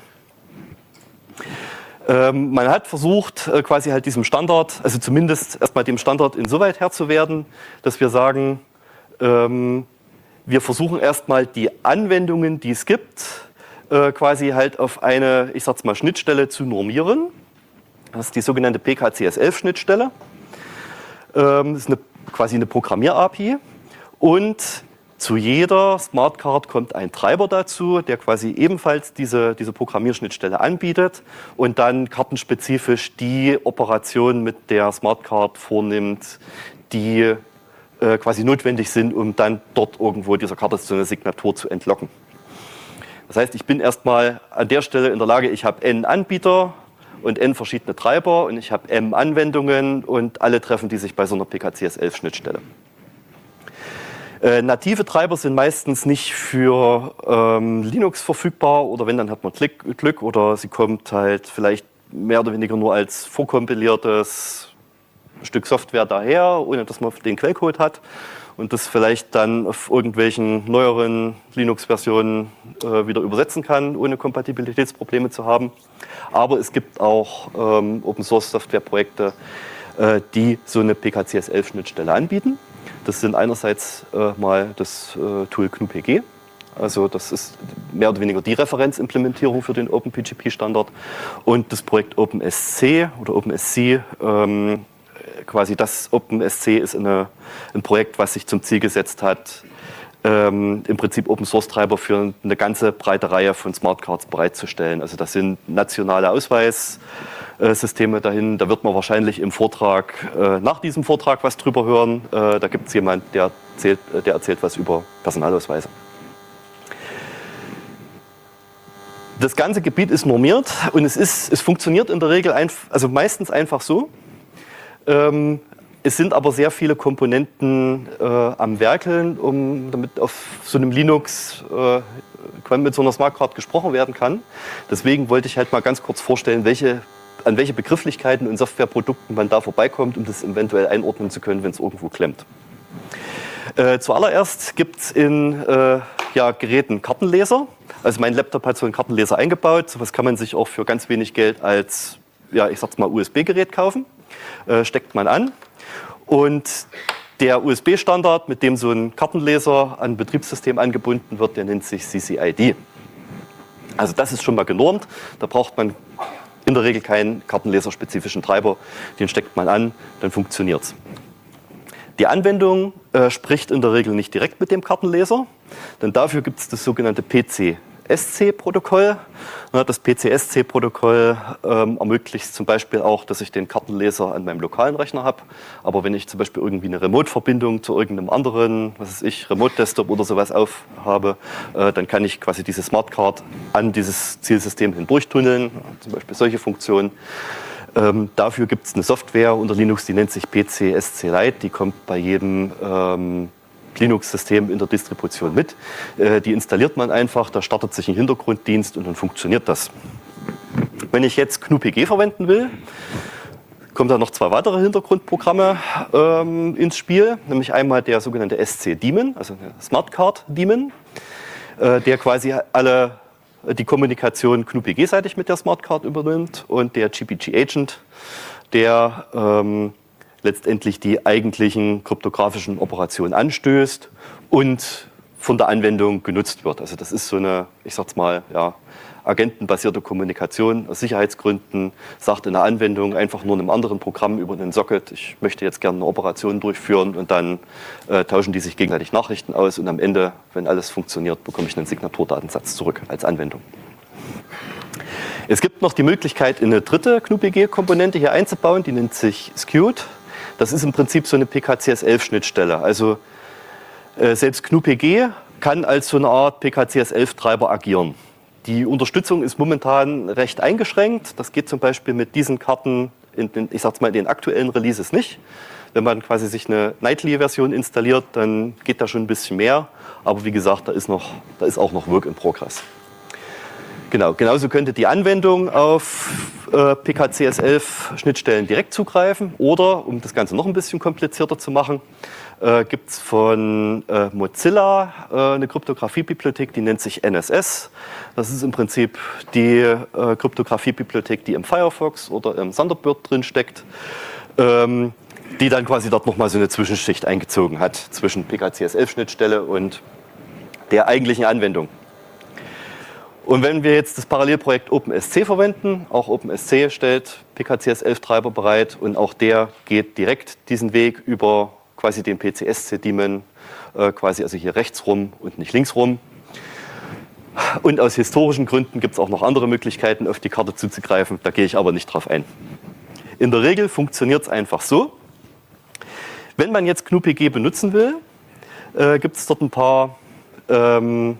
Ähm, man hat versucht, äh, quasi halt diesem Standard, also zumindest erstmal dem Standard insoweit Herr zu werden, dass wir sagen, ähm, wir versuchen erstmal die Anwendungen, die es gibt, äh, quasi halt auf eine, ich sag's mal, Schnittstelle zu normieren. Das ist die sogenannte P K C S elf Schnittstelle. Ähm, das ist eine, quasi eine Programmier-A P I. Und zu jeder Smartcard kommt ein Treiber dazu, der quasi ebenfalls diese, diese Programmierschnittstelle anbietet und dann kartenspezifisch die Operation mit der Smartcard vornimmt, die äh, quasi notwendig sind, um dann dort irgendwo dieser Karte so eine Signatur zu entlocken. Das heißt, ich bin erstmal an der Stelle in der Lage, ich habe n Anbieter und n verschiedene Treiber und ich habe m Anwendungen und alle treffen die sich bei so einer P K C S elf Schnittstelle. Äh, native Treiber sind meistens nicht für ähm, Linux verfügbar oder wenn, dann hat man Glück, Glück oder sie kommt halt vielleicht mehr oder weniger nur als vorkompiliertes Stück Software daher, ohne dass man den Quellcode hat und das vielleicht dann auf irgendwelchen neueren Linux-Versionen äh, wieder übersetzen kann, ohne Kompatibilitätsprobleme zu haben. Aber es gibt auch ähm, Open-Source-Software-Projekte, äh, die so eine P K C S elf Schnittstelle anbieten. Das sind einerseits äh, mal das äh, Tool G N U P G, Also das ist mehr oder weniger die Referenzimplementierung für den OpenPGP-Standard. Und das Projekt OpenSC oder OpenSC, ähm, quasi das OpenSC ist eine, ein Projekt, was sich zum Ziel gesetzt hat, ähm, im Prinzip Open-Source-Treiber für eine ganze breite Reihe von Smartcards bereitzustellen. Also das sind nationale Ausweissysteme dahin. Da wird man wahrscheinlich im Vortrag, äh, nach diesem Vortrag was drüber hören. Äh, da gibt es jemanden, der erzählt, der erzählt was über Personalausweise. Das ganze Gebiet ist normiert und es, ist, es funktioniert in der Regel, einf- also meistens einfach so. Ähm, es sind aber sehr viele Komponenten äh, am Werkeln, um damit auf so einem Linux äh, mit so einer Smartcard gesprochen werden kann. Deswegen wollte ich halt mal ganz kurz vorstellen, welche, an welche Begrifflichkeiten und Softwareprodukten man da vorbeikommt, um das eventuell einordnen zu können, wenn es irgendwo klemmt. Äh, zuallererst gibt es in äh, ja, Geräten Kartenleser. Also mein Laptop hat so einen Kartenleser eingebaut. So was kann man sich auch für ganz wenig Geld als, ja, ich sag's mal, U S B-Gerät kaufen. Äh, steckt man an. Und der U S B-Standard, mit dem so ein Kartenleser an ein Betriebssystem angebunden wird, der nennt sich C C I D. Also das ist schon mal genormt. Da braucht man in der Regel keinen kartenleserspezifischen Treiber. Den steckt man an, dann funktioniert's. Die Anwendung äh, spricht in der Regel nicht direkt mit dem Kartenleser, denn dafür gibt es das sogenannte P C S C-Protokoll. Das P C S C-Protokoll ähm, ermöglicht zum Beispiel auch, dass ich den Kartenleser an meinem lokalen Rechner habe. Aber wenn ich zum Beispiel irgendwie eine Remote-Verbindung zu irgendeinem anderen, was weiß ich, Remote-Desktop oder sowas aufhabe, äh, dann kann ich quasi diese Smartcard an dieses Zielsystem hindurchtunneln, zum Beispiel solche Funktionen. Ähm, dafür gibt es eine Software unter Linux, die nennt sich P C S C Lite. Die kommt bei jedem ähm, Linux-System in der Distribution mit. Äh, die installiert man einfach, da startet sich ein Hintergrunddienst und dann funktioniert das. Wenn ich jetzt G N U P G verwenden will, kommen da noch zwei weitere Hintergrundprogramme ähm, ins Spiel, nämlich einmal der sogenannte S C-Daemon, also der Smartcard-Daemon, äh, der quasi alle die Kommunikation G N U P G-seitig mit der Smartcard übernimmt, und der G P G-Agent, der ähm, letztendlich die eigentlichen kryptografischen Operationen anstößt und von der Anwendung genutzt wird. Also das ist so eine, ich sag's mal, ja, agentenbasierte Kommunikation aus Sicherheitsgründen, sagt in der Anwendung einfach nur einem anderen Programm über einen Socket, ich möchte jetzt gerne eine Operation durchführen, und dann äh, tauschen die sich gegenseitig Nachrichten aus, und am Ende, wenn alles funktioniert, bekomme ich einen Signaturdatensatz zurück als Anwendung. Es gibt noch die Möglichkeit, eine dritte G N U P G-Komponente hier einzubauen, die nennt sich Skeud. Das ist im Prinzip so eine P K C S elf Schnittstelle. Also äh, selbst G N U P G kann als so eine Art P K C S elf Treiber agieren. Die Unterstützung ist momentan recht eingeschränkt. Das geht zum Beispiel mit diesen Karten, in den, ich sag's mal, in den aktuellen Releases nicht. Wenn man quasi sich eine Nightly-Version installiert, dann geht da schon ein bisschen mehr. Aber wie gesagt, da ist, noch, da ist auch noch Work in Progress. Genau, genauso könnte die Anwendung auf äh, P K C S elf Schnittstellen direkt zugreifen. Oder, um das Ganze noch ein bisschen komplizierter zu machen, äh, gibt es von äh, Mozilla äh, eine Kryptographie-Bibliothek, die nennt sich N S S. Das ist im Prinzip die äh, Kryptographie-Bibliothek, die im Firefox oder im Thunderbird drin steckt, ähm, die dann quasi dort nochmal so eine Zwischenschicht eingezogen hat zwischen P K C S elf Schnittstelle und der eigentlichen Anwendung. Und wenn wir jetzt das Parallelprojekt OpenSC verwenden, auch OpenSC stellt P K C S elf Treiber bereit, und auch der geht direkt diesen Weg über quasi den P C S C-Daemon, äh, quasi also hier rechts rum und nicht links rum. Und aus historischen Gründen gibt es auch noch andere Möglichkeiten, auf die Karte zuzugreifen, da gehe ich aber nicht drauf ein. In der Regel funktioniert es einfach so. Wenn man jetzt G N U P G benutzen will, äh, gibt es dort ein paar ähm,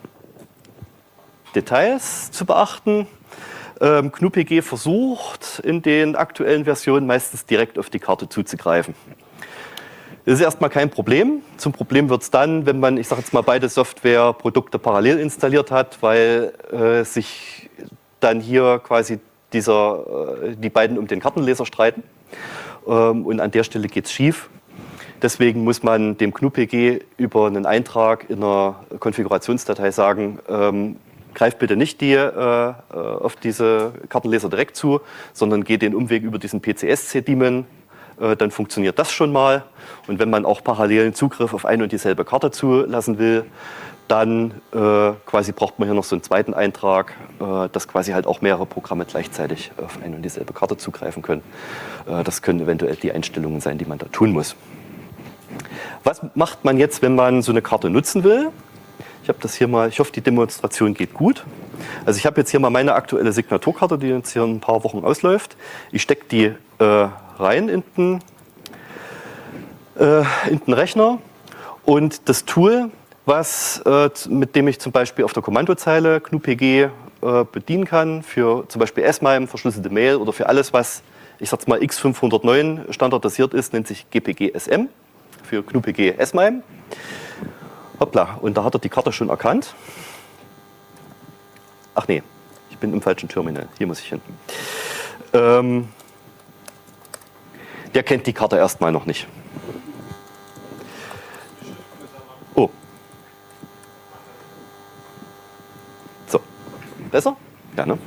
Details zu beachten. Ähm, G N U P G versucht in den aktuellen Versionen meistens direkt auf die Karte zuzugreifen. Das ist erstmal kein Problem. Zum Problem wird es dann, wenn man, ich sage jetzt mal, beide Softwareprodukte parallel installiert hat, weil äh, sich dann hier quasi dieser, äh, die beiden um den Kartenleser streiten. Ähm, und an der Stelle geht es schief. Deswegen muss man dem G N U P G über einen Eintrag in einer Konfigurationsdatei sagen, ähm, greif bitte nicht die, äh, auf diese Kartenleser direkt zu, sondern geht den Umweg über diesen P C S C-Daemon, äh, dann funktioniert das schon mal. Und wenn man auch parallelen Zugriff auf eine und dieselbe Karte zulassen will, dann äh, quasi braucht man hier noch so einen zweiten Eintrag, äh, dass quasi halt auch mehrere Programme gleichzeitig auf eine und dieselbe Karte zugreifen können. Äh, das können eventuell die Einstellungen sein, die man da tun muss. Was macht man jetzt, wenn man so eine Karte nutzen will? Ich habe das hier mal, ich hoffe, die Demonstration geht gut. Also ich habe jetzt hier mal meine aktuelle Signaturkarte, die jetzt hier in ein paar Wochen ausläuft. Ich stecke die äh, rein in den, äh, in den Rechner und das Tool, was, äh, mit dem ich zum Beispiel auf der Kommandozeile G N U P G äh, bedienen kann, für zum Beispiel S M I M E, verschlüsselte Mail oder für alles, was, ich sag's mal, X fünfhundertneun standardisiert ist, nennt sich G P G S M, für G N U P G S M I M E. Hoppla, und da hat er die Karte schon erkannt. Ach nee, ich bin im falschen Terminal, hier muss ich hin. Ähm, der kennt die Karte erstmal noch nicht. Oh. So, besser? Ja, ne?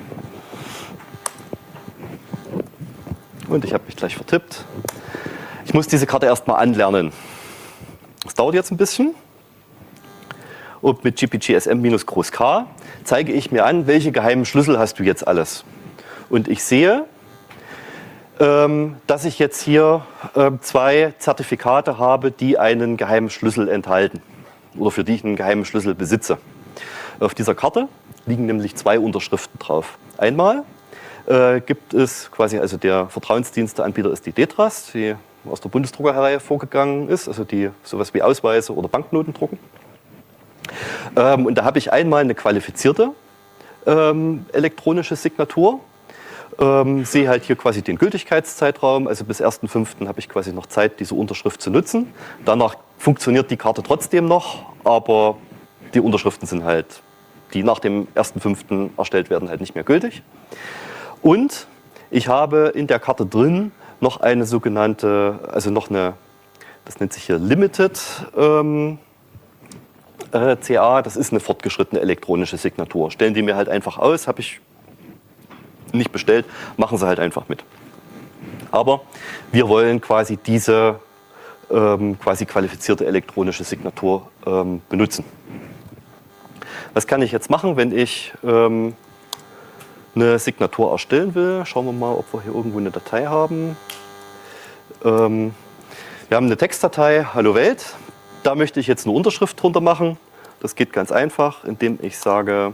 Und ich habe mich gleich vertippt. Ich muss diese Karte erstmal anlernen. Das dauert jetzt ein bisschen. Und mit G P G S M minus groß K zeige ich mir an, welche geheimen Schlüssel hast du jetzt alles. Und ich sehe, ähm, dass ich jetzt hier äh, zwei Zertifikate habe, die einen geheimen Schlüssel enthalten oder für die ich einen geheimen Schlüssel besitze. Auf dieser Karte liegen nämlich zwei Unterschriften drauf. Einmal äh, gibt es quasi, also der Vertrauensdiensteanbieter ist die D-Trust, die aus der Bundesdruckerei vorgegangen ist, also die sowas wie Ausweise oder Banknoten drucken. Ähm, und da habe ich einmal eine qualifizierte ähm, elektronische Signatur. Ähm, sehe halt hier quasi den Gültigkeitszeitraum, also bis ersten fünften habe ich quasi noch Zeit, diese Unterschrift zu nutzen. Danach funktioniert die Karte trotzdem noch, aber die Unterschriften sind halt, die nach dem ersten fünften erstellt werden, halt nicht mehr gültig. Und ich habe in der Karte drin noch eine sogenannte, also noch eine, das nennt sich hier Limited ähm, äh, C A, das ist eine fortgeschrittene elektronische Signatur. Stellen die mir halt einfach aus, habe ich nicht bestellt, machen sie halt einfach mit. Aber wir wollen quasi diese ähm, quasi qualifizierte elektronische Signatur ähm, benutzen. Was kann ich jetzt machen, wenn ich ähm, eine Signatur erstellen will? Schauen wir mal, ob wir hier irgendwo eine Datei haben. Ähm, wir haben eine Textdatei, Hallo Welt. Da möchte ich jetzt eine Unterschrift drunter machen. Das geht ganz einfach, indem ich sage,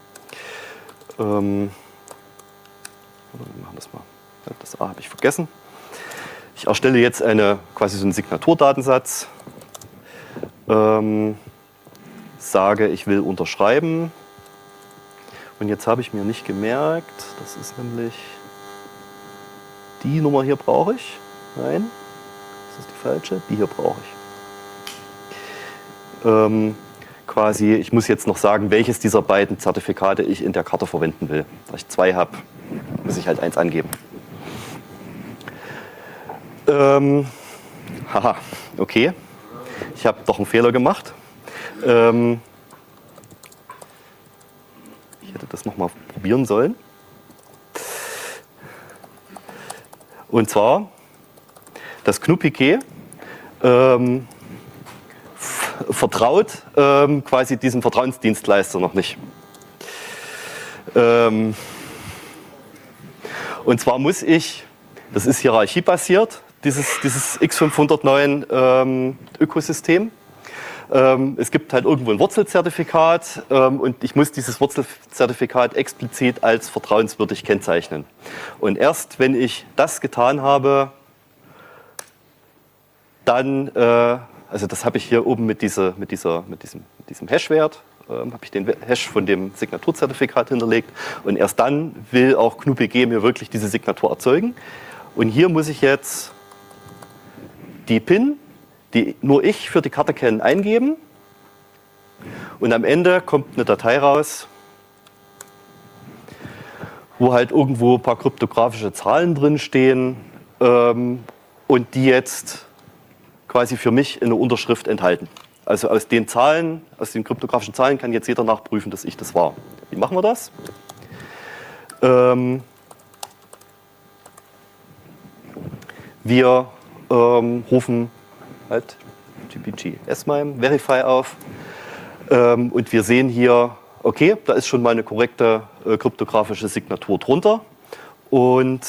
ähm, wir machen das mal. Das A habe ich vergessen. Ich erstelle jetzt eine, quasi so einen Signaturdatensatz. Ähm, sage, ich will unterschreiben. Und jetzt habe ich mir nicht gemerkt, das ist nämlich die Nummer hier brauche ich. Nein, das ist die falsche. Die hier brauche ich. Ähm, quasi, ich muss jetzt noch sagen, welches dieser beiden Zertifikate ich in der Karte verwenden will. Da ich zwei habe, muss ich halt eins angeben. Ähm, haha, okay. Ich habe doch einen Fehler gemacht. Ähm, ich hätte das nochmal probieren sollen. Und zwar, das G N U P G ähm, vertraut ähm, quasi diesem Vertrauensdienstleister noch nicht. Ähm, und zwar muss ich, das ist hierarchiebasiert, dieses, dieses X fünfhundertneun ähm, Ökosystem. Ähm, es gibt halt irgendwo ein Wurzelzertifikat ähm, und ich muss dieses Wurzelzertifikat explizit als vertrauenswürdig kennzeichnen. Und erst wenn ich das getan habe, dann, äh, also das habe ich hier oben mit, dieser, mit, dieser, mit diesem, mit diesem Hash-Wert, ähm, habe ich den Hash von dem Signaturzertifikat hinterlegt und erst dann will auch G N U P G mir wirklich diese Signatur erzeugen. Und hier muss ich jetzt die PIN, die nur ich für die Karte kenne, eingeben. Und am Ende kommt eine Datei raus, wo halt irgendwo ein paar kryptografische Zahlen drin stehen ähm, und die jetzt quasi für mich eine Unterschrift enthalten. Also aus den Zahlen, aus den kryptografischen Zahlen kann jetzt jeder nachprüfen, dass ich das war. Wie machen wir das? Ähm, wir ähm, rufen halt G P G S M I M E, Verify auf. Ähm, und wir sehen hier, okay, da ist schon mal eine korrekte äh, kryptografische Signatur drunter. Und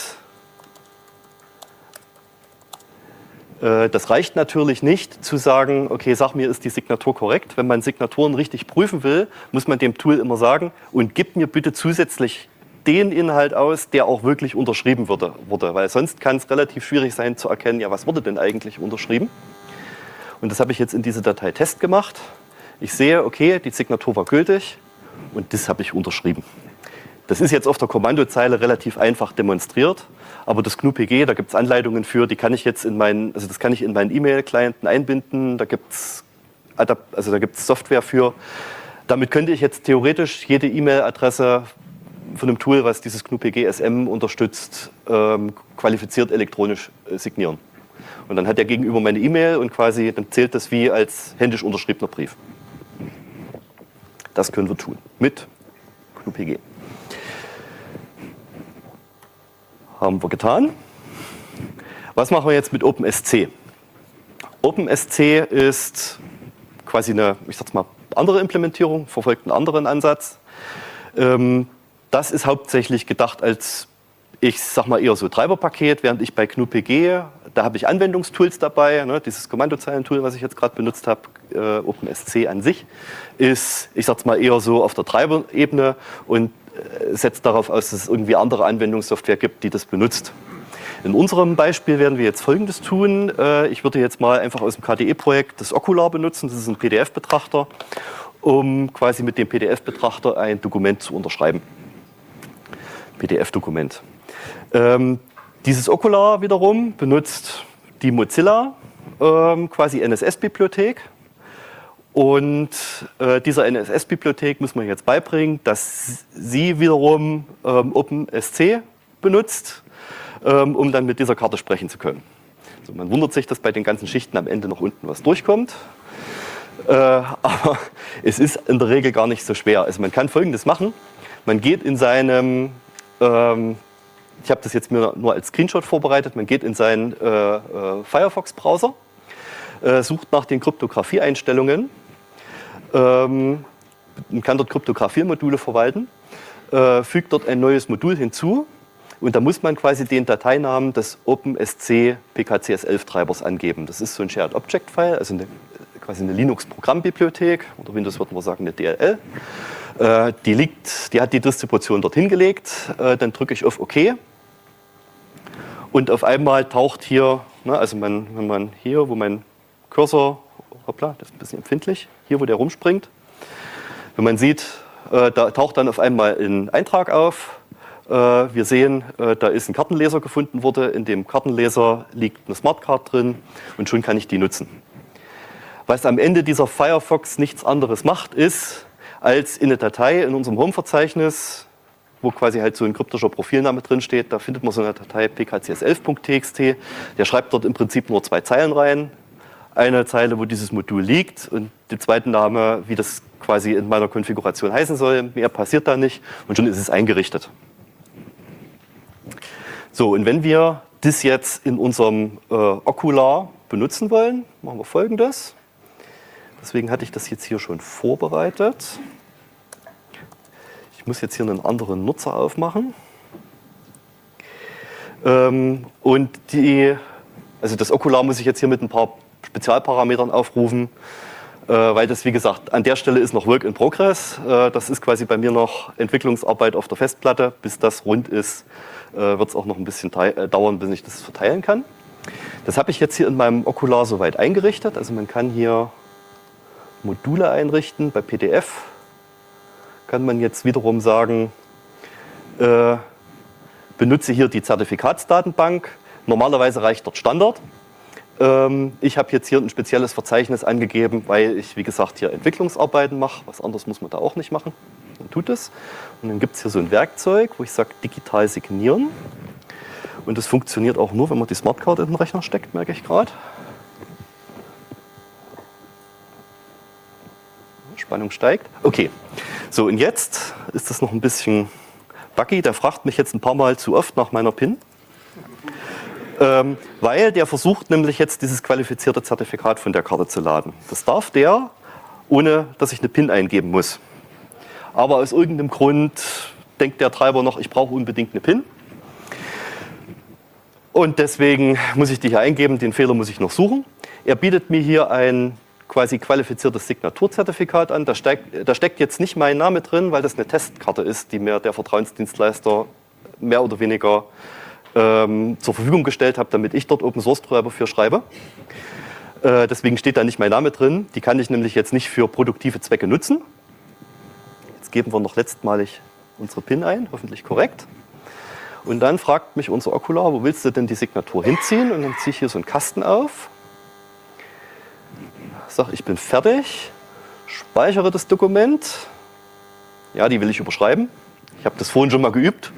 äh, das reicht natürlich nicht zu sagen, okay, sag mir, ist die Signatur korrekt. Wenn man Signaturen richtig prüfen will, muss man dem Tool immer sagen, und gib mir bitte zusätzlich den Inhalt aus, der auch wirklich unterschrieben wurde, wurde. Weil sonst kann es relativ schwierig sein zu erkennen, ja, was wurde denn eigentlich unterschrieben. Und das habe ich jetzt in diese Datei Test gemacht. Ich sehe, okay, die Signatur war gültig und das habe ich unterschrieben. Das ist jetzt auf der Kommandozeile relativ einfach demonstriert, aber das G N U P G, da gibt es Anleitungen für, die kann ich jetzt in meinen, also das kann ich in meinen E-Mail-Clienten einbinden, da gibt es also da gibt's Software für. Damit könnte ich jetzt theoretisch jede E-Mail-Adresse von einem Tool, was dieses G N U P G S M unterstützt, ähm, qualifiziert elektronisch äh, signieren. Und dann hat der Gegenüber meine E-Mail und quasi dann zählt das wie als händisch unterschriebener Brief. Das können wir tun mit G N U P G. Haben wir getan. Was machen wir jetzt mit OpenSC? OpenSC ist quasi eine, ich sag's mal, andere Implementierung, verfolgt einen anderen Ansatz. Ähm, das ist hauptsächlich gedacht als, ich sag mal, eher so Treiberpaket, während ich bei G N U P G, da habe ich Anwendungstools dabei, ne, dieses Kommandozeilentool, was ich jetzt gerade benutzt habe, äh, OpenSC an sich, ist, ich sag's mal, eher so auf der Treiberebene und äh, setzt darauf aus, dass es irgendwie andere Anwendungssoftware gibt, die das benutzt. In unserem Beispiel werden wir jetzt Folgendes tun. Äh, ich würde jetzt mal einfach aus dem K D E-Projekt das Okular benutzen, das ist ein P D F-Betrachter, um quasi mit dem P D F-Betrachter ein Dokument zu unterschreiben. P D F-Dokument. Ähm, dieses Okular wiederum benutzt die Mozilla, ähm, quasi N S S-Bibliothek. Und äh, dieser N S S-Bibliothek muss man jetzt beibringen, dass sie wiederum ähm, OpenSC benutzt, ähm, um dann mit dieser Karte sprechen zu können. Also man wundert sich, dass bei den ganzen Schichten am Ende noch unten was durchkommt. Äh, aber es ist in der Regel gar nicht so schwer. Also man kann Folgendes machen. Man geht in seinem ähm, ich habe das jetzt mir nur als Screenshot vorbereitet. Man geht in seinen äh, äh, Firefox-Browser, äh, sucht nach den Kryptographie-Einstellungen, ähm, man kann dort Kryptographie-Module verwalten, äh, fügt dort ein neues Modul hinzu und da muss man quasi den Dateinamen des OpenSC P K C S elf Treibers angeben. Das ist so ein Shared Object File, also eine, quasi eine Linux-Programmbibliothek, oder Windows würden wir sagen eine D L L. Äh, die, liegt, die hat die Distribution dorthin gelegt, äh, dann drücke ich auf OK. Und auf einmal taucht hier, ne, also man, wenn man hier, wo mein Cursor, hoppla, das ist ein bisschen empfindlich, hier, wo der rumspringt, wenn man sieht, äh, da taucht dann auf einmal ein Eintrag auf. Äh, wir sehen, äh, da ist ein Kartenleser gefunden worden. In dem Kartenleser liegt eine Smartcard drin und schon kann ich die nutzen. Was am Ende dieser Firefox nichts anderes macht, ist, als in eine Datei in unserem Home-Verzeichnis, wo quasi halt so ein kryptischer Profilname drin steht, da findet man so eine Datei p k c s elf punkt t x t. Der schreibt dort im Prinzip nur zwei Zeilen rein. Eine Zeile, wo dieses Modul liegt und der zweite Name, wie das quasi in meiner Konfiguration heißen soll. Mehr passiert da nicht und schon ist es eingerichtet. So, und wenn wir das jetzt in unserem äh, Okular benutzen wollen, machen wir Folgendes. Deswegen hatte ich das jetzt hier schon vorbereitet. Ich muss jetzt hier einen anderen Nutzer aufmachen. Ähm, und die, also das Okular muss ich jetzt hier mit ein paar Spezialparametern aufrufen, äh, weil das, wie gesagt, an der Stelle ist noch Work in Progress. Äh, das ist quasi bei mir noch Entwicklungsarbeit auf der Festplatte. Bis das rund ist, äh, wird es auch noch ein bisschen äh, dauern, bis ich das verteilen kann. Das habe ich jetzt hier in meinem Okular soweit eingerichtet. Also man kann hier Module einrichten. Bei P D F kann man jetzt wiederum sagen, äh, benutze hier die Zertifikatsdatenbank. Normalerweise reicht dort Standard. Ähm, ich habe jetzt hier ein spezielles Verzeichnis angegeben, weil ich, wie gesagt, hier Entwicklungsarbeiten mache. Was anderes muss man da auch nicht machen. Man tut es. Und dann gibt es hier so ein Werkzeug, wo ich sage, digital signieren. Und das funktioniert auch nur, wenn man die Smartcard in den Rechner steckt, merke ich gerade. Spannung steigt. Okay, so und jetzt ist das noch ein bisschen buggy. Der fragt mich jetzt ein paar Mal zu oft nach meiner PIN. Ähm, weil der versucht nämlich jetzt dieses qualifizierte Zertifikat von der Karte zu laden. Das darf der ohne dass ich eine PIN eingeben muss. Aber aus irgendeinem Grund denkt der Treiber noch, ich brauche unbedingt eine PIN. Und deswegen muss ich die hier eingeben, den Fehler muss ich noch suchen. Er bietet mir hier ein quasi qualifiziertes Signaturzertifikat an. Da steckt, da steckt jetzt nicht mein Name drin, weil das eine Testkarte ist, die mir der Vertrauensdienstleister mehr oder weniger ähm, zur Verfügung gestellt hat, damit ich dort Open Source Treiber für schreibe. Äh, deswegen steht da nicht mein Name drin. Die kann ich nämlich jetzt nicht für produktive Zwecke nutzen. Jetzt geben wir noch letztmalig unsere PIN ein, hoffentlich korrekt. Und dann fragt mich unser Okular, wo willst du denn die Signatur hinziehen? Und dann ziehe ich hier so einen Kasten auf, sage, ich bin fertig, speichere das Dokument. Ja, die will ich überschreiben. Ich habe das vorhin schon mal geübt.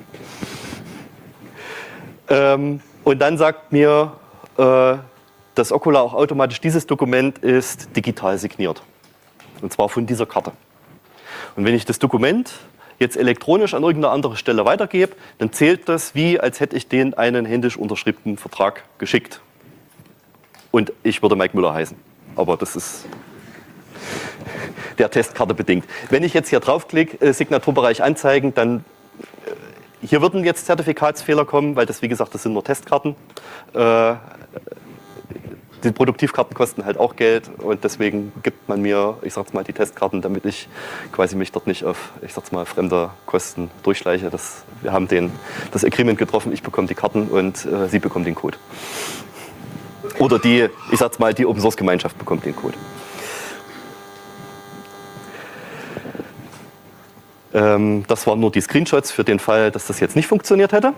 Ähm, und dann sagt mir äh, das Okular auch automatisch, dieses Dokument ist digital signiert. Und zwar von dieser Karte. Und wenn ich das Dokument jetzt elektronisch an irgendeine andere Stelle weitergebe, dann zählt das wie, als hätte ich denen einen händisch unterschriebenen Vertrag geschickt. Und ich würde Mike Müller heißen. Aber das ist der Testkarte bedingt. Wenn ich jetzt hier draufklicke, äh, Signaturbereich anzeigen, dann äh, hier würden jetzt Zertifikatsfehler kommen, weil das, wie gesagt, das sind nur Testkarten. Äh, die Produktivkarten kosten halt auch Geld und deswegen gibt man mir, ich sag's mal, die Testkarten, damit ich quasi mich dort nicht auf, ich sag's mal, fremde Kosten durchschleiche. Das, wir haben den, das Agreement getroffen, ich bekomme die Karten und äh, Sie bekommen den Code. Oder die, ich sag's mal, die Open Source Gemeinschaft bekommt den Code. Ähm, das waren nur die Screenshots für den Fall, dass das jetzt nicht funktioniert hätte.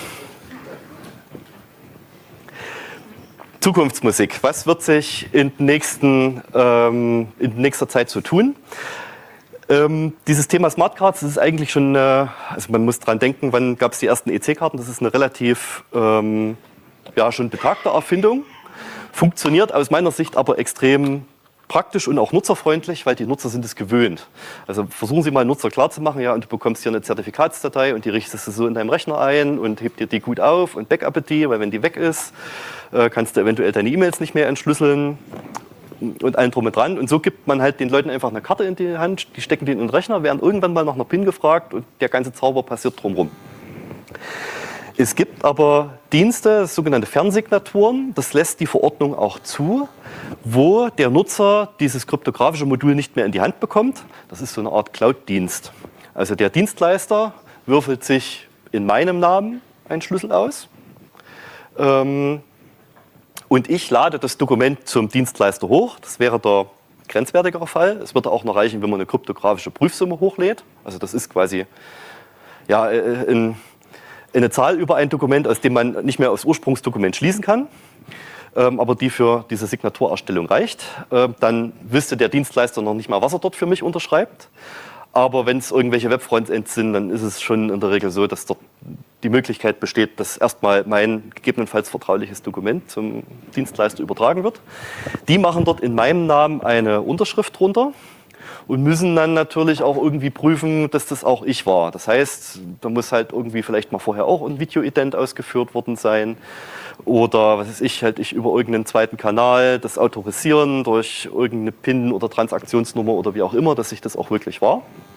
Zukunftsmusik. Was wird sich in, nächsten, ähm, in nächster Zeit so tun? Ähm, dieses Thema Smart Cards, das ist eigentlich schon, äh, also man muss dran denken, wann gab es die ersten E C-Karten? Das ist eine relativ ähm, ja, schon betagte Erfindung. Funktioniert aus meiner Sicht aber extrem praktisch und auch nutzerfreundlich, weil die Nutzer sind es gewöhnt. Also versuchen Sie mal Nutzer klarzumachen, ja, und du bekommst hier eine Zertifikatsdatei und die richtest du so in deinem Rechner ein und hebt dir die gut auf und backup die, weil wenn die weg ist, äh, kannst du eventuell deine E-Mails nicht mehr entschlüsseln und allen drum und dran. Und so gibt man halt den Leuten einfach eine Karte in die Hand, die stecken die in den Rechner, werden irgendwann mal nach einer PIN gefragt und der ganze Zauber passiert drumherum. Es gibt aber Dienste, sogenannte Fernsignaturen, das lässt die Verordnung auch zu, wo der Nutzer dieses kryptografische Modul nicht mehr in die Hand bekommt. Das ist so eine Art Cloud-Dienst. Also der Dienstleister würfelt sich in meinem Namen einen Schlüssel aus ähm, und ich lade das Dokument zum Dienstleister hoch. Das wäre der grenzwertigere Fall. Es würde auch noch reichen, wenn man eine kryptografische Prüfsumme hochlädt. Also das ist quasi ja, ein eine Zahl über ein Dokument, aus dem man nicht mehr aufs Ursprungsdokument schließen kann, ähm, aber die für diese Signaturerstellung reicht. Ähm, dann wüsste der Dienstleister noch nicht mal, was er dort für mich unterschreibt. Aber wenn es irgendwelche Webfrontends sind, dann ist es schon in der Regel so, dass dort die Möglichkeit besteht, dass erstmal mein gegebenenfalls vertrauliches Dokument zum Dienstleister übertragen wird. Die machen dort in meinem Namen eine Unterschrift drunter und müssen dann natürlich auch irgendwie prüfen, dass das auch ich war. Das heißt, da muss halt irgendwie vielleicht mal vorher auch ein Videoident ausgeführt worden sein oder was weiß ich, halt ich über irgendeinen zweiten Kanal das autorisieren durch irgendeine PIN oder Transaktionsnummer oder wie auch immer, dass ich das auch wirklich war.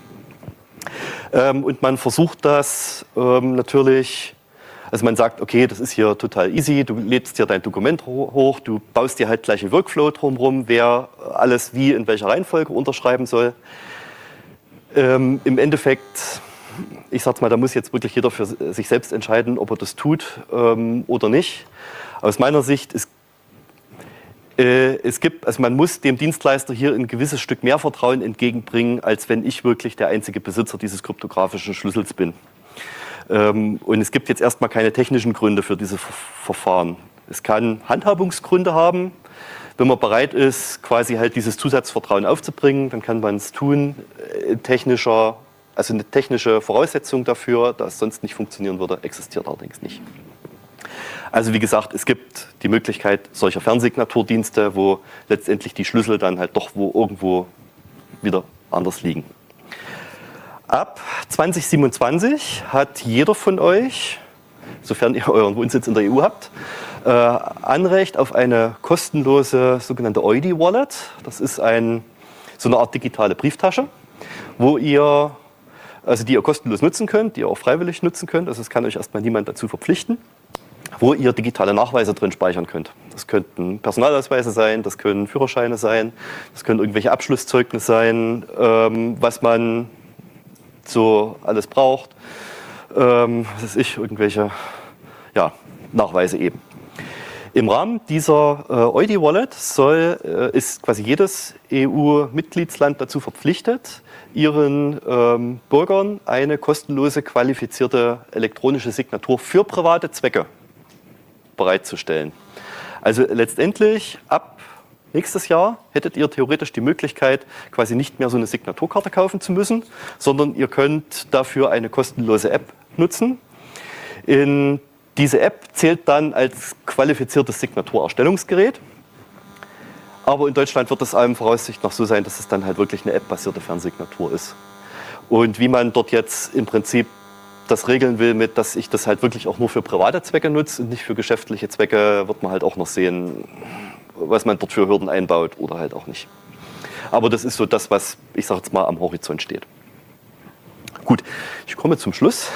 Ähm, und man versucht das ähm, natürlich. Also man sagt, okay, das ist hier total easy, du lädst hier dein Dokument hoch, du baust dir halt gleich einen Workflow drumherum, wer alles wie in welcher Reihenfolge unterschreiben soll. Ähm, Im Endeffekt, ich sag's mal, da muss jetzt wirklich jeder für sich selbst entscheiden, ob er das tut ähm, oder nicht. Aus meiner Sicht ist äh, es gibt, also man muss dem Dienstleister hier ein gewisses Stück mehr Vertrauen entgegenbringen, als wenn ich wirklich der einzige Besitzer dieses kryptografischen Schlüssels bin. Und es gibt jetzt erstmal keine technischen Gründe für diese Verfahren. Es kann Handhabungsgründe haben. Wenn man bereit ist, quasi halt dieses Zusatzvertrauen aufzubringen, dann kann man es tun. Technischer, also eine technische Voraussetzung dafür, dass es sonst nicht funktionieren würde, existiert allerdings nicht. Also wie gesagt, es gibt die Möglichkeit solcher Fernsignaturdienste, wo letztendlich die Schlüssel dann halt doch wo irgendwo wieder anders liegen. Ab zwanzig siebenundzwanzig hat jeder von euch, sofern ihr euren Wohnsitz in der E U habt, äh, Anrecht auf eine kostenlose sogenannte Eudi-Wallet. Das ist ein so eine Art digitale Brieftasche, wo ihr, also die ihr kostenlos nutzen könnt, die ihr auch freiwillig nutzen könnt. Also es kann euch erstmal niemand dazu verpflichten, wo ihr digitale Nachweise drin speichern könnt. Das könnten Personalausweise sein, das können Führerscheine sein, das können irgendwelche Abschlusszeugnisse sein, ähm, was man so alles braucht. Ähm, was weiß ich, irgendwelche ja, Nachweise eben. Im Rahmen dieser äh, Eudi-Wallet soll, äh, ist quasi jedes E U-Mitgliedsland dazu verpflichtet, ihren ähm, Bürgern eine kostenlose, qualifizierte elektronische Signatur für private Zwecke bereitzustellen. Also letztendlich ab nächstes Jahr hättet ihr theoretisch die Möglichkeit, quasi nicht mehr so eine Signaturkarte kaufen zu müssen, sondern ihr könnt dafür eine kostenlose App nutzen. In diese App zählt dann als qualifiziertes Signaturerstellungsgerät. Aber in Deutschland wird es allem Voraussicht nach so sein, dass es dann halt wirklich eine App-basierte Fernsignatur ist. Und wie man dort jetzt im Prinzip das regeln will, mit, dass ich das halt wirklich auch nur für private Zwecke nutze und nicht für geschäftliche Zwecke, wird man halt auch noch sehen, was man dort für Hürden einbaut oder halt auch nicht. Aber das ist so das, was, ich sage jetzt mal, am Horizont steht. Gut, ich komme zum Schluss.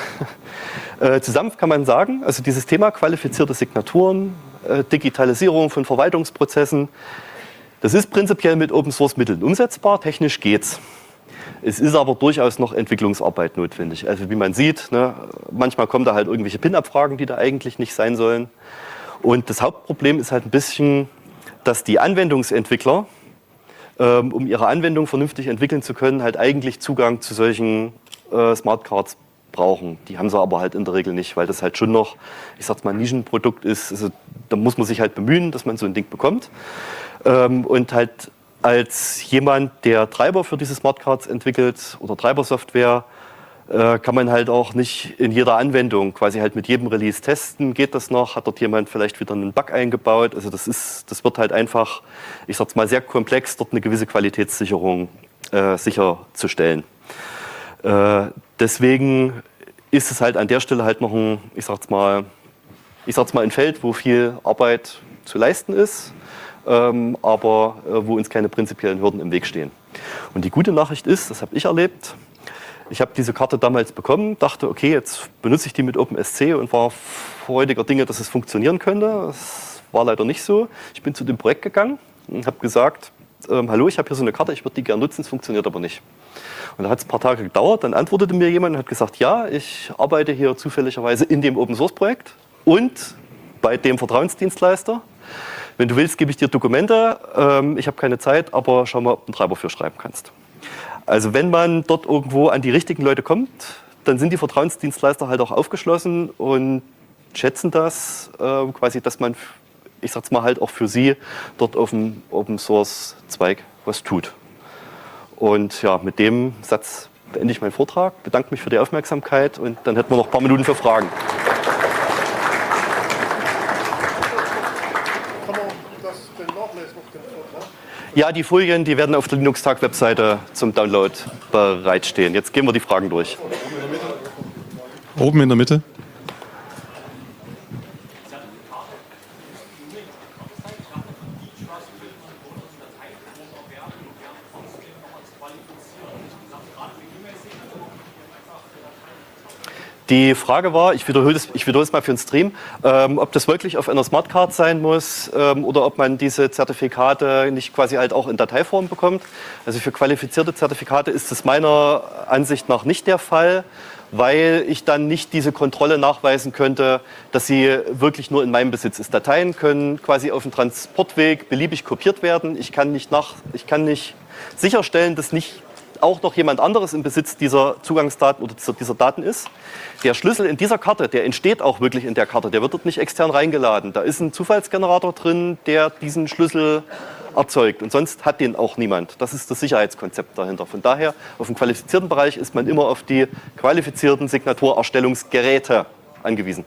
Äh, zusammen kann man sagen, also dieses Thema qualifizierte Signaturen, äh, Digitalisierung von Verwaltungsprozessen, das ist prinzipiell mit Open-Source-Mitteln umsetzbar, technisch geht's. Es ist aber durchaus noch Entwicklungsarbeit notwendig. Also wie man sieht, ne, manchmal kommen da halt irgendwelche P I N-Abfragen, die da eigentlich nicht sein sollen. Und das Hauptproblem ist halt ein bisschen, dass die Anwendungsentwickler, ähm, um ihre Anwendung vernünftig entwickeln zu können, halt eigentlich Zugang zu solchen äh, Smartcards brauchen. Die haben sie aber halt in der Regel nicht, weil das halt schon noch, ich sag's mal, ein Nischenprodukt ist. Also, da muss man sich halt bemühen, dass man so ein Ding bekommt. Ähm, und halt als jemand, der Treiber für diese Smartcards entwickelt oder Treibersoftware, äh, kann man halt auch nicht in jeder Anwendung quasi halt mit jedem Release testen. Geht das noch? Hat dort jemand vielleicht wieder einen Bug eingebaut? Also das ist, das wird halt einfach, ich sag's mal, sehr komplex, dort eine gewisse Qualitätssicherung äh, sicherzustellen. Äh, deswegen ist es halt an der Stelle halt noch ein, ich sag's mal, ich sag's mal ein Feld, wo viel Arbeit zu leisten ist. Ähm, aber äh, wo uns keine prinzipiellen Hürden im Weg stehen. Und die gute Nachricht ist, das habe ich erlebt, ich habe diese Karte damals bekommen, dachte, okay, jetzt benutze ich die mit OpenSC und war freudiger Dinge, dass es funktionieren könnte. Das war leider nicht so. Ich bin zu dem Projekt gegangen und habe gesagt, ähm, hallo, ich habe hier so eine Karte, ich würde die gerne nutzen, es funktioniert aber nicht. Und da hat es ein paar Tage gedauert, dann antwortete mir jemand und hat gesagt, ja, ich arbeite hier zufälligerweise in dem Open-Source-Projekt und bei dem Vertrauensdienstleister. Wenn du willst, gebe ich dir Dokumente. Ähm, ich habe keine Zeit, aber schau mal, ob du einen Treiber für schreiben kannst. Also wenn man dort irgendwo an die richtigen Leute kommt, dann sind die Vertrauensdienstleister halt auch aufgeschlossen und schätzen das, äh, quasi, dass man, ich sag's mal halt auch für sie, dort auf dem Open-Source-Zweig was tut. Und ja, mit dem Satz beende ich meinen Vortrag, bedanke mich für die Aufmerksamkeit und dann hätten wir noch ein paar Minuten für Fragen. Ja, die Folien, die werden auf der Linux-Tag-Webseite zum Download bereitstehen. Jetzt gehen wir die Fragen durch. Oben in der Mitte. Die Frage war, ich wiederhole es, ich wiederhole es mal für den Stream, ähm, ob das wirklich auf einer Smartcard sein muss ähm, oder ob man diese Zertifikate nicht quasi halt auch in Dateiform bekommt. Also für qualifizierte Zertifikate ist das meiner Ansicht nach nicht der Fall, weil ich dann nicht diese Kontrolle nachweisen könnte, dass sie wirklich nur in meinem Besitz ist. Dateien können quasi auf dem Transportweg beliebig kopiert werden. Ich kann nicht, nach, ich kann nicht sicherstellen, dass nicht auch noch jemand anderes im Besitz dieser Zugangsdaten oder dieser, dieser Daten ist. Der Schlüssel in dieser Karte, der entsteht auch wirklich in der Karte, der wird dort nicht extern reingeladen. Da ist ein Zufallsgenerator drin, der diesen Schlüssel erzeugt und sonst hat den auch niemand. Das ist das Sicherheitskonzept dahinter. Von daher, auf dem qualifizierten Bereich ist man immer auf die qualifizierten Signaturerstellungsgeräte angewiesen.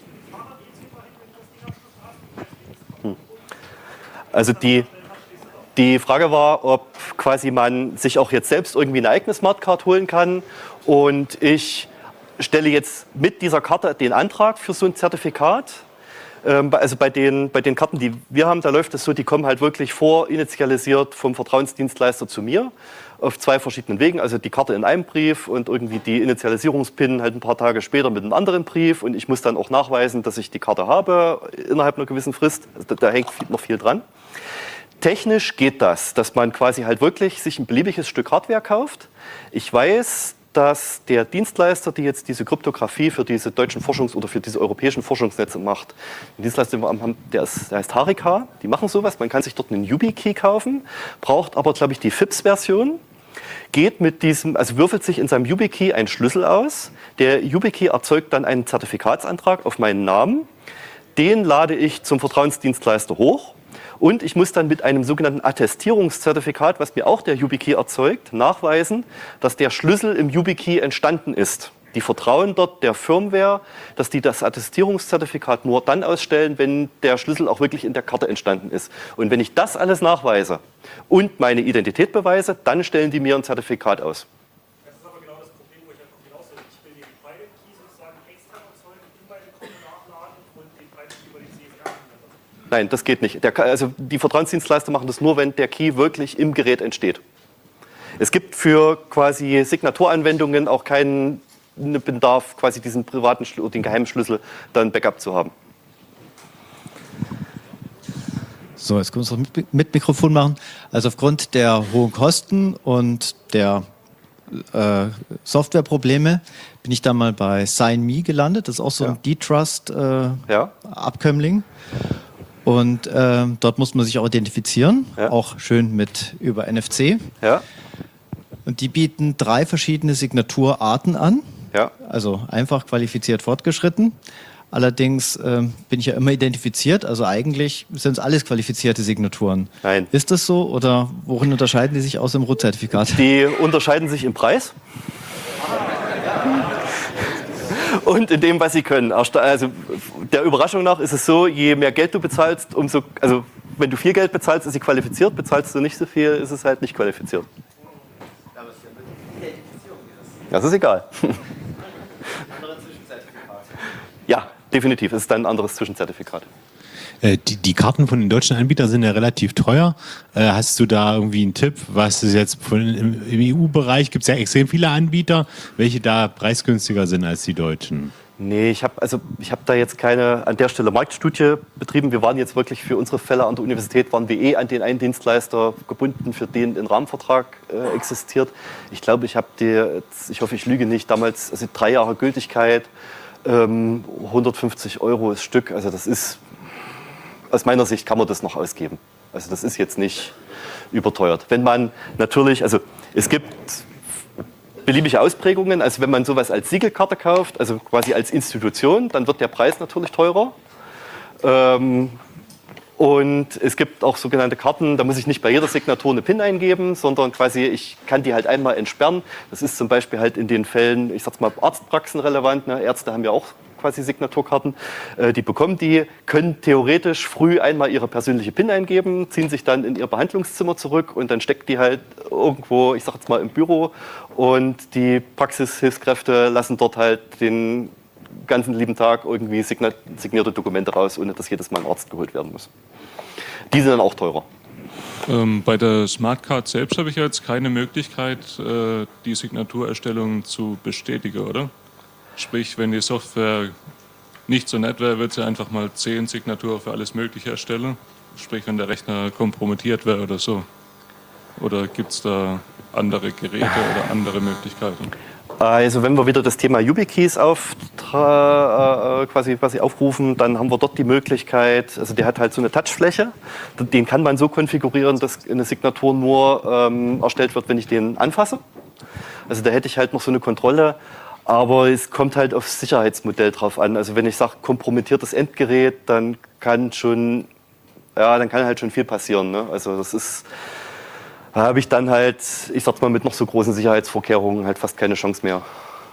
Also die, Die Frage war, ob quasi man sich auch jetzt selbst irgendwie eine eigene Smartcard holen kann. Und ich stelle jetzt mit dieser Karte den Antrag für so ein Zertifikat. Also bei den, bei den Karten, die wir haben, da läuft es so, die kommen halt wirklich vorinitialisiert vom Vertrauensdienstleister zu mir auf zwei verschiedenen Wegen. Also die Karte in einem Brief und irgendwie die Initialisierungspin halt ein paar Tage später mit einem anderen Brief. Und ich muss dann auch nachweisen, dass ich die Karte habe innerhalb einer gewissen Frist. Also da, da hängt noch viel dran. Technisch geht das, dass man quasi halt wirklich sich ein beliebiges Stück Hardware kauft. Ich weiß, dass der Dienstleister, die jetzt diese Kryptographie für diese deutschen Forschungs- oder für diese europäischen Forschungsnetze macht, der Dienstleister, der, ist, der heißt Harika, die machen sowas, man kann sich dort einen YubiKey kaufen, braucht aber, glaube ich, die F I P S-Version, geht mit diesem, also würfelt sich in seinem YubiKey einen Schlüssel aus, der YubiKey erzeugt dann einen Zertifikatsantrag auf meinen Namen, den lade ich zum Vertrauensdienstleister hoch. Und ich muss dann mit einem sogenannten Attestierungszertifikat, was mir auch der YubiKey erzeugt, nachweisen, dass der Schlüssel im YubiKey entstanden ist. Die vertrauen dort der Firmware, dass die das Attestierungszertifikat nur dann ausstellen, wenn der Schlüssel auch wirklich in der Karte entstanden ist. Und wenn ich das alles nachweise und meine Identität beweise, dann stellen die mir ein Zertifikat aus. Das ist aber genau das Problem, wo ich einfach hinaus will. Ich will den Private Key sozusagen extra erzeugen, in meine Konten nachladen und den Private Key über die C S R anwenden. Nein, das geht nicht. Der, also die Vertrauensdienstleister machen das nur, wenn der Key wirklich im Gerät entsteht. Es gibt für quasi Signaturanwendungen auch keinen Bedarf, quasi diesen privaten oder den geheimen Schlüssel dann Backup zu haben. So, jetzt können wir es noch mit Mikrofon machen. Also aufgrund der hohen Kosten und der äh, Softwareprobleme bin ich da mal bei SignMe gelandet. Das ist auch so ein ja. D-Trust-Abkömmling. Äh, ja. Und äh, dort muss man sich auch identifizieren, ja. auch schön mit über N F C. Ja. Und die bieten drei verschiedene Signaturarten an. Ja. Also einfach, qualifiziert, fortgeschritten. Allerdings äh, bin ich ja immer identifiziert, also eigentlich sind es alles qualifizierte Signaturen. Nein. Ist das so oder worin unterscheiden die sich aus dem Root-Zertifikat? Die unterscheiden sich im Preis und in dem, was sie können. Also der Überraschung nach ist es so, je mehr Geld du bezahlst, umso, also wenn du viel Geld bezahlst, ist sie qualifiziert, bezahlst du nicht so viel, ist es halt nicht qualifiziert. Das ist egal. Ja, definitiv. Es ist dann ein anderes Zwischenzertifikat. Äh, die, die Karten von den deutschen Anbietern sind ja relativ teuer. Äh, hast du da irgendwie einen Tipp, was ist jetzt von, im, im E U-Bereich gibt es ja extrem viele Anbieter, welche da preisgünstiger sind als die deutschen? Nee, ich habe also, ich hab da jetzt keine an der Stelle Marktstudie betrieben. Wir waren jetzt wirklich für unsere Fälle an der Universität, waren wir eh an den einen Dienstleister gebunden, für den ein Rahmenvertrag äh, existiert. Ich glaube, ich habe die, ich hoffe, ich lüge nicht, damals also drei Jahre Gültigkeit, ähm, hundertfünfzig Euro das Stück. Also das ist, aus meiner Sicht kann man das noch ausgeben. Also das ist jetzt nicht überteuert. Wenn man natürlich, also es gibt beliebige Ausprägungen, also wenn man sowas als Siegelkarte kauft, also quasi als Institution, dann wird der Preis natürlich teurer. Ähm, und es gibt auch sogenannte Karten, da muss ich nicht bei jeder Signatur eine PIN eingeben, sondern quasi ich kann die halt einmal entsperren. Das ist zum Beispiel halt in den Fällen, ich sag's mal, Arztpraxen relevant. Ne? Ärzte haben ja auch quasi Signaturkarten. Äh, die bekommen die, können theoretisch früh einmal ihre persönliche PIN eingeben, ziehen sich dann in ihr Behandlungszimmer zurück und dann steckt die halt irgendwo, ich sag jetzt mal, im Büro und die Praxishilfskräfte lassen dort halt den ganzen lieben Tag irgendwie signierte Dokumente raus, ohne dass jedes Mal ein Arzt geholt werden muss. Die sind dann auch teurer. Ähm, bei der Smartcard selbst habe ich jetzt keine Möglichkeit, äh, die Signaturerstellung zu bestätigen, oder? Sprich, wenn die Software nicht so nett wäre, würde sie einfach mal zehn Signaturen für alles Mögliche erstellen. Sprich, wenn der Rechner kompromittiert wäre oder so. Oder gibt es da andere Geräte oder andere Möglichkeiten? Also wenn wir wieder das Thema YubiKeys auf, äh, quasi, quasi aufrufen, dann haben wir dort die Möglichkeit, also der hat halt so eine Touchfläche, den kann man so konfigurieren, dass eine Signatur nur ähm, erstellt wird, wenn ich den anfasse. Also da hätte ich halt noch so eine Kontrolle, aber es kommt halt aufs Sicherheitsmodell drauf an. Also wenn ich sage kompromittiertes Endgerät, dann kann schon, ja, dann kann halt schon viel passieren. Ne? Also das ist, da habe ich dann halt, ich sag's mal, mit noch so großen Sicherheitsvorkehrungen halt fast keine Chance mehr.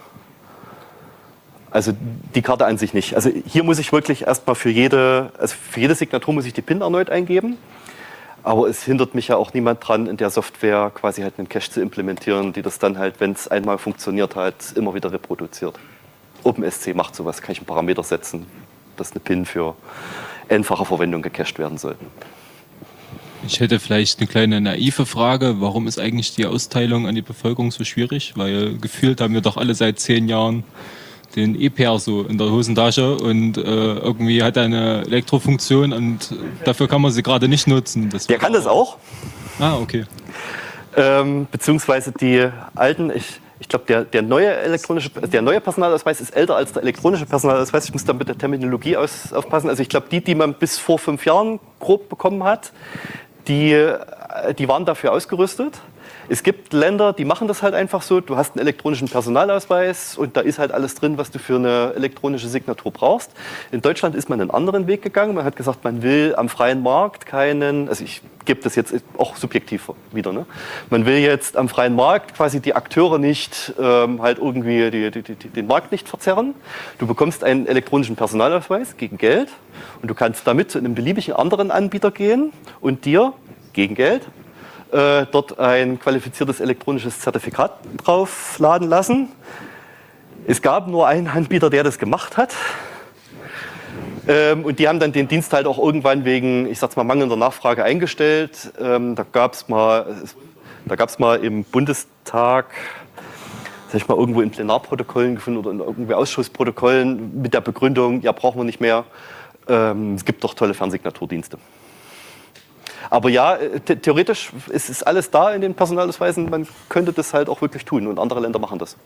Also die Karte an sich nicht. Also hier muss ich wirklich erstmal für jede, also für jede Signatur muss ich die PIN erneut eingeben. Aber es hindert mich ja auch niemand dran, in der Software quasi halt einen Cache zu implementieren, die das dann halt, wenn es einmal funktioniert hat, immer wieder reproduziert. OpenSC macht sowas, kann ich einen Parameter setzen, dass eine Pin für einfache Verwendung gecached werden soll. Ich hätte vielleicht eine kleine naive Frage. Warum ist eigentlich die Austeilung an die Bevölkerung so schwierig? Weil gefühlt haben wir doch alle seit zehn Jahren den E-Per so in der Hosentasche und äh, irgendwie hat er eine Elektrofunktion und dafür kann man sie gerade nicht nutzen. Das Der kann das auch. Ah, okay. Ähm, beziehungsweise die alten, ich, ich glaube, der, der, neue elektronische, der neue Personalausweis ist älter als der elektronische Personalausweis. Ich muss da mit der Terminologie aus, aufpassen. Also ich glaube, die, die man bis vor fünf Jahren grob bekommen hat, die, die waren dafür ausgerüstet. Es gibt Länder, die machen das halt einfach so. Du hast einen elektronischen Personalausweis und da ist halt alles drin, was du für eine elektronische Signatur brauchst. In Deutschland ist man einen anderen Weg gegangen. Man hat gesagt, man will am freien Markt keinen, also ich gebe das jetzt auch subjektiv wieder, ne? Man will jetzt am freien Markt quasi die Akteure nicht ähm, halt irgendwie die, die, die, den Markt nicht verzerren. Du bekommst einen elektronischen Personalausweis gegen Geld und du kannst damit zu einem beliebigen anderen Anbieter gehen und dir gegen Geld äh, dort ein qualifiziertes elektronisches Zertifikat draufladen lassen. Es gab nur einen Anbieter, der das gemacht hat. Ähm, und die haben dann den Dienst halt auch irgendwann wegen, ich sag's mal, mangelnder Nachfrage eingestellt. Ähm, da gab es mal, da gab's mal im Bundestag, das habe ich mal irgendwo in Plenarprotokollen gefunden oder in irgendwie Ausschussprotokollen mit der Begründung, ja, brauchen wir nicht mehr. Ähm, es gibt doch tolle Fernsignaturdienste. Aber ja, the theoretisch ist, ist alles da in den Personalausweisen. Man könnte das halt auch wirklich tun und andere Länder machen das.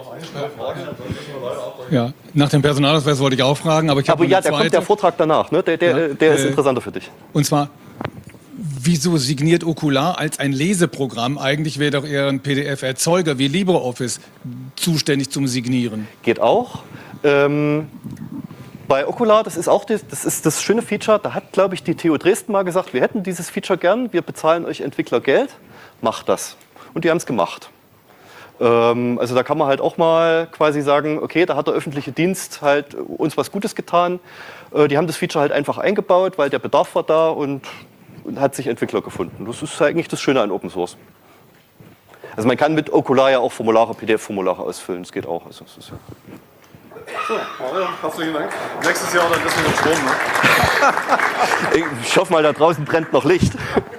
Ja, nach dem Personalausweis wollte ich auch fragen, aber ich habe Aber ja, eine der zweite. kommt der Vortrag danach, ne? Der, der, Ja, der ist äh, interessanter für dich. Und zwar, wieso signiert Okular als ein Leseprogramm? Eigentlich wäre doch eher ein P D F-Erzeuger wie LibreOffice zuständig zum Signieren. Geht auch. Ähm, bei Okular, das ist auch das, das, ist das schöne Feature, da hat, glaube ich, die T U Dresden mal gesagt, wir hätten dieses Feature gern, wir bezahlen euch Entwickler Geld, macht das. Und die haben es gemacht. Ähm, also da kann man halt auch mal quasi sagen, okay, da hat der öffentliche Dienst halt uns was Gutes getan. Äh, die haben das Feature halt einfach eingebaut, weil der Bedarf war da und, und hat sich Entwickler gefunden. Das ist eigentlich das Schöne an Open Source. Also man kann mit Okular ja auch Formulare, P D F-Formulare ausfüllen, das geht auch. Also das ist ja So, Mario, herzlichen Dank. Nächstes Jahr dann das mit dem Strom, ne? ich hoffe mal, da draußen brennt noch Licht.